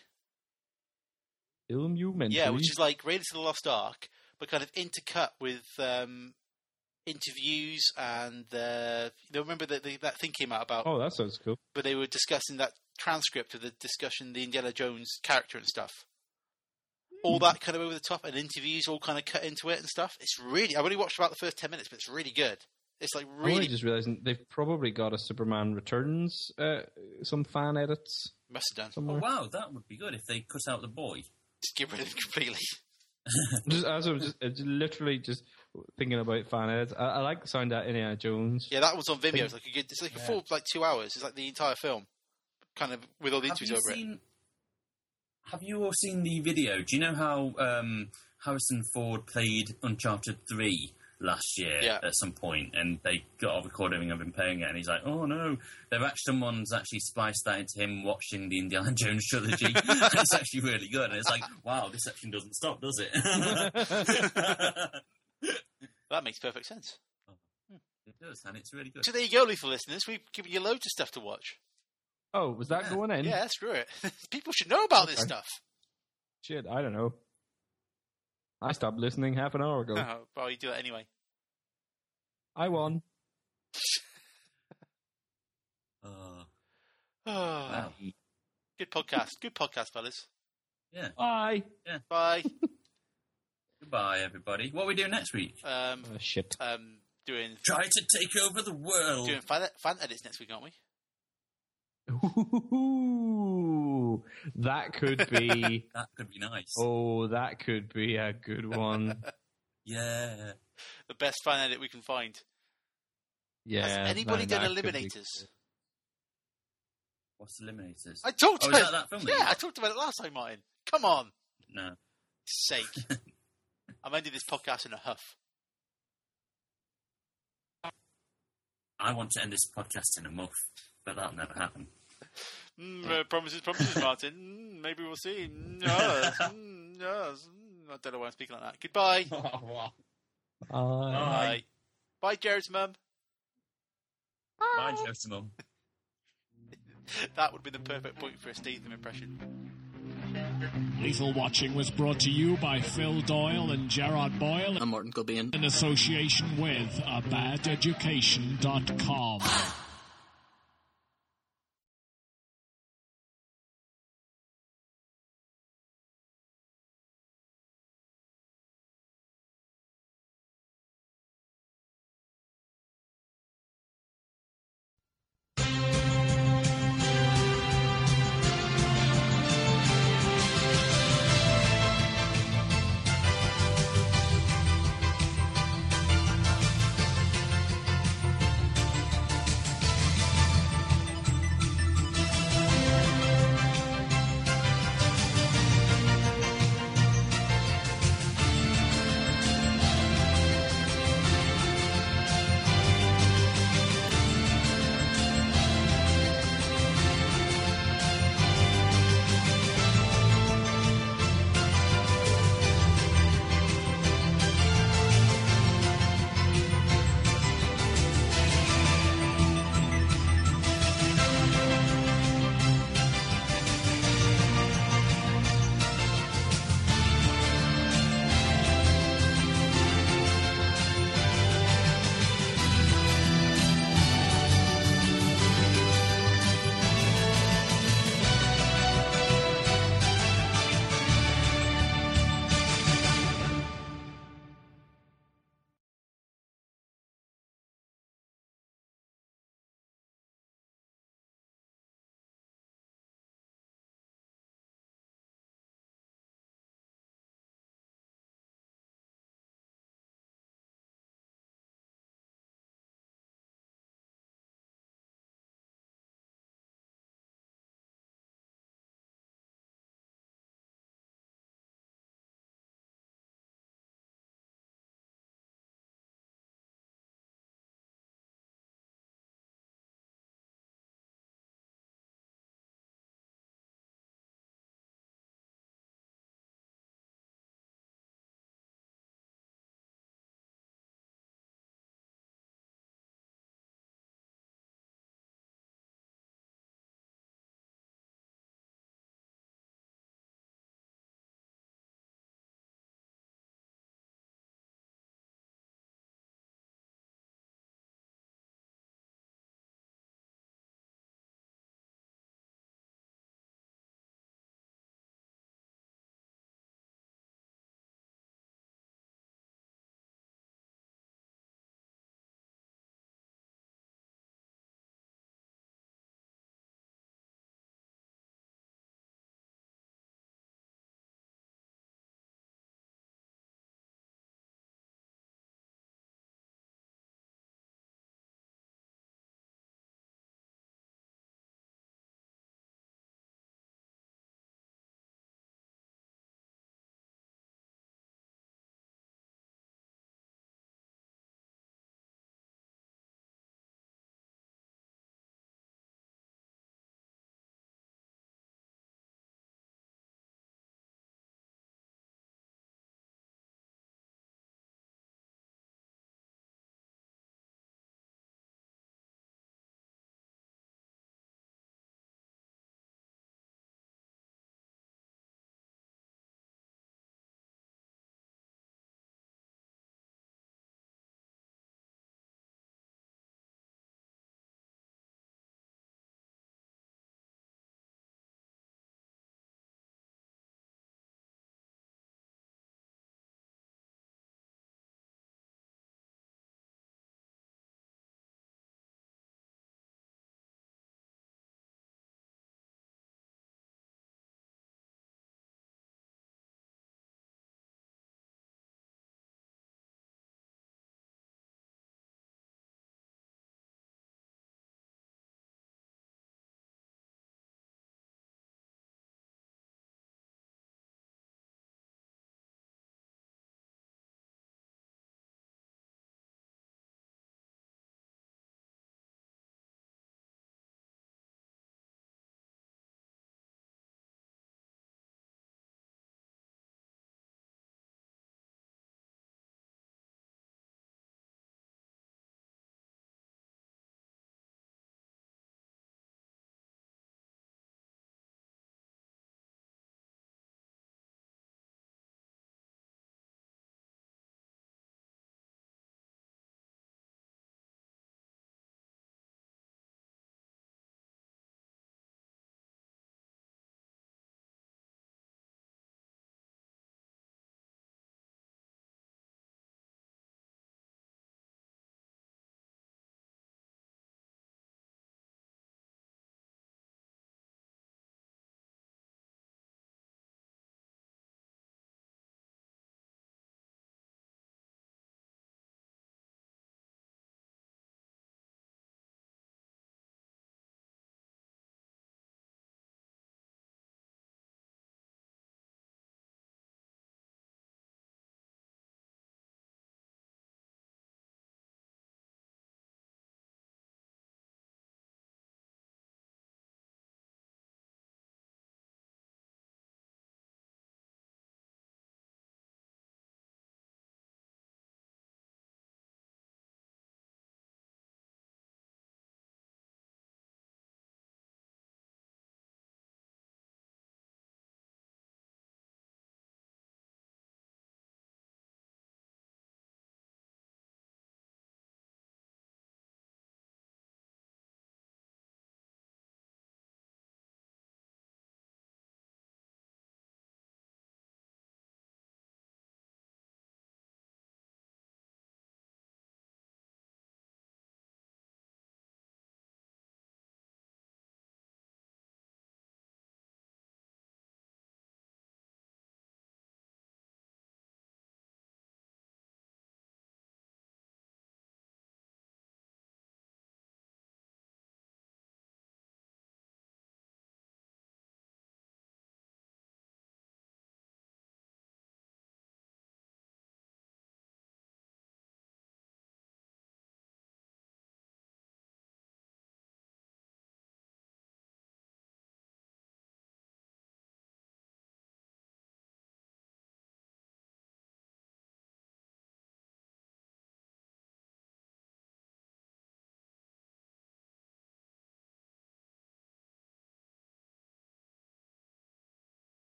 Film you mentioned. Yeah, which is like Raiders of the Lost Ark, but kind of intercut with um, interviews and uh, you know, remember that the, that thing came out about. Oh, that sounds cool. But they were discussing that transcript of the discussion, the Indiana Jones character and stuff. All that kind of over the top, and interviews all kind of cut into it and stuff. It's really, I've only watched about the first ten minutes, but it's really good. It's like I'm really. only just realizing they've probably got a Superman Returns, uh, some fan edits. Must have done. Oh, Somewhere. wow, that would be good if they cut out the boy. Just get rid of it completely. Just as I was just, uh, just literally just thinking about fan edits, I, I like the sound of Indiana Jones. Yeah, that was on Vimeo. It's like a good, it's like a Yeah. full like two hours. It's like the entire film, kind of with all the Have interviews you over it. seen? Have you all seen the video? Do you know how um, Harrison Ford played Uncharted three last year Yeah. at some point, and they got a recording of him playing it, and he's like, "Oh no!" They've actually someone's actually spliced that into him watching the Indiana Jones trilogy. It's actually really good, and it's like, wow, this section doesn't stop, does it? That makes perfect sense. It does, and it's really good. So there you go, lethal listeners. We've given you loads of stuff to watch. Oh, was that Yeah. going in? Yeah, screw it. People should know about this Okay. stuff. Shit, I don't know. I stopped listening half an hour ago. Oh, well, you do it anyway. I won. Uh, Oh, wow. good podcast. Good podcast, fellas. Yeah. Bye. Bye. Goodbye, everybody. What are we doing next week? Um, Oh, shit. um, doing Try to take over the world. doing fan, fan edits next week, aren't we? Ooh, that could be. That could be nice. Oh, that could be a good one. Yeah. The best fan edit we can find. Yeah. Has anybody that- done that could be Eliminators? good. What's Eliminators? I talked Oh, about is that that film that Yeah, you I talked about it last time, Martin. Come on, No. sake. I'm ending this podcast in a huff. I want to end this podcast in a muff, but that'll never happen. Mm, uh, promises, promises, Martin. Mm, maybe we'll see. Mm, yes, mm, yes. Mm, I don't know why I'm speaking like that. Goodbye. Uh, Bye. Bye, Jared's mum. Bye, Jeff's mum. That would be the perfect point for a Statham impression. Lethal Watching was brought to you by Phil Doyle and Gerard Boyle I'm Martin Cobain. in association with a bad education dot com.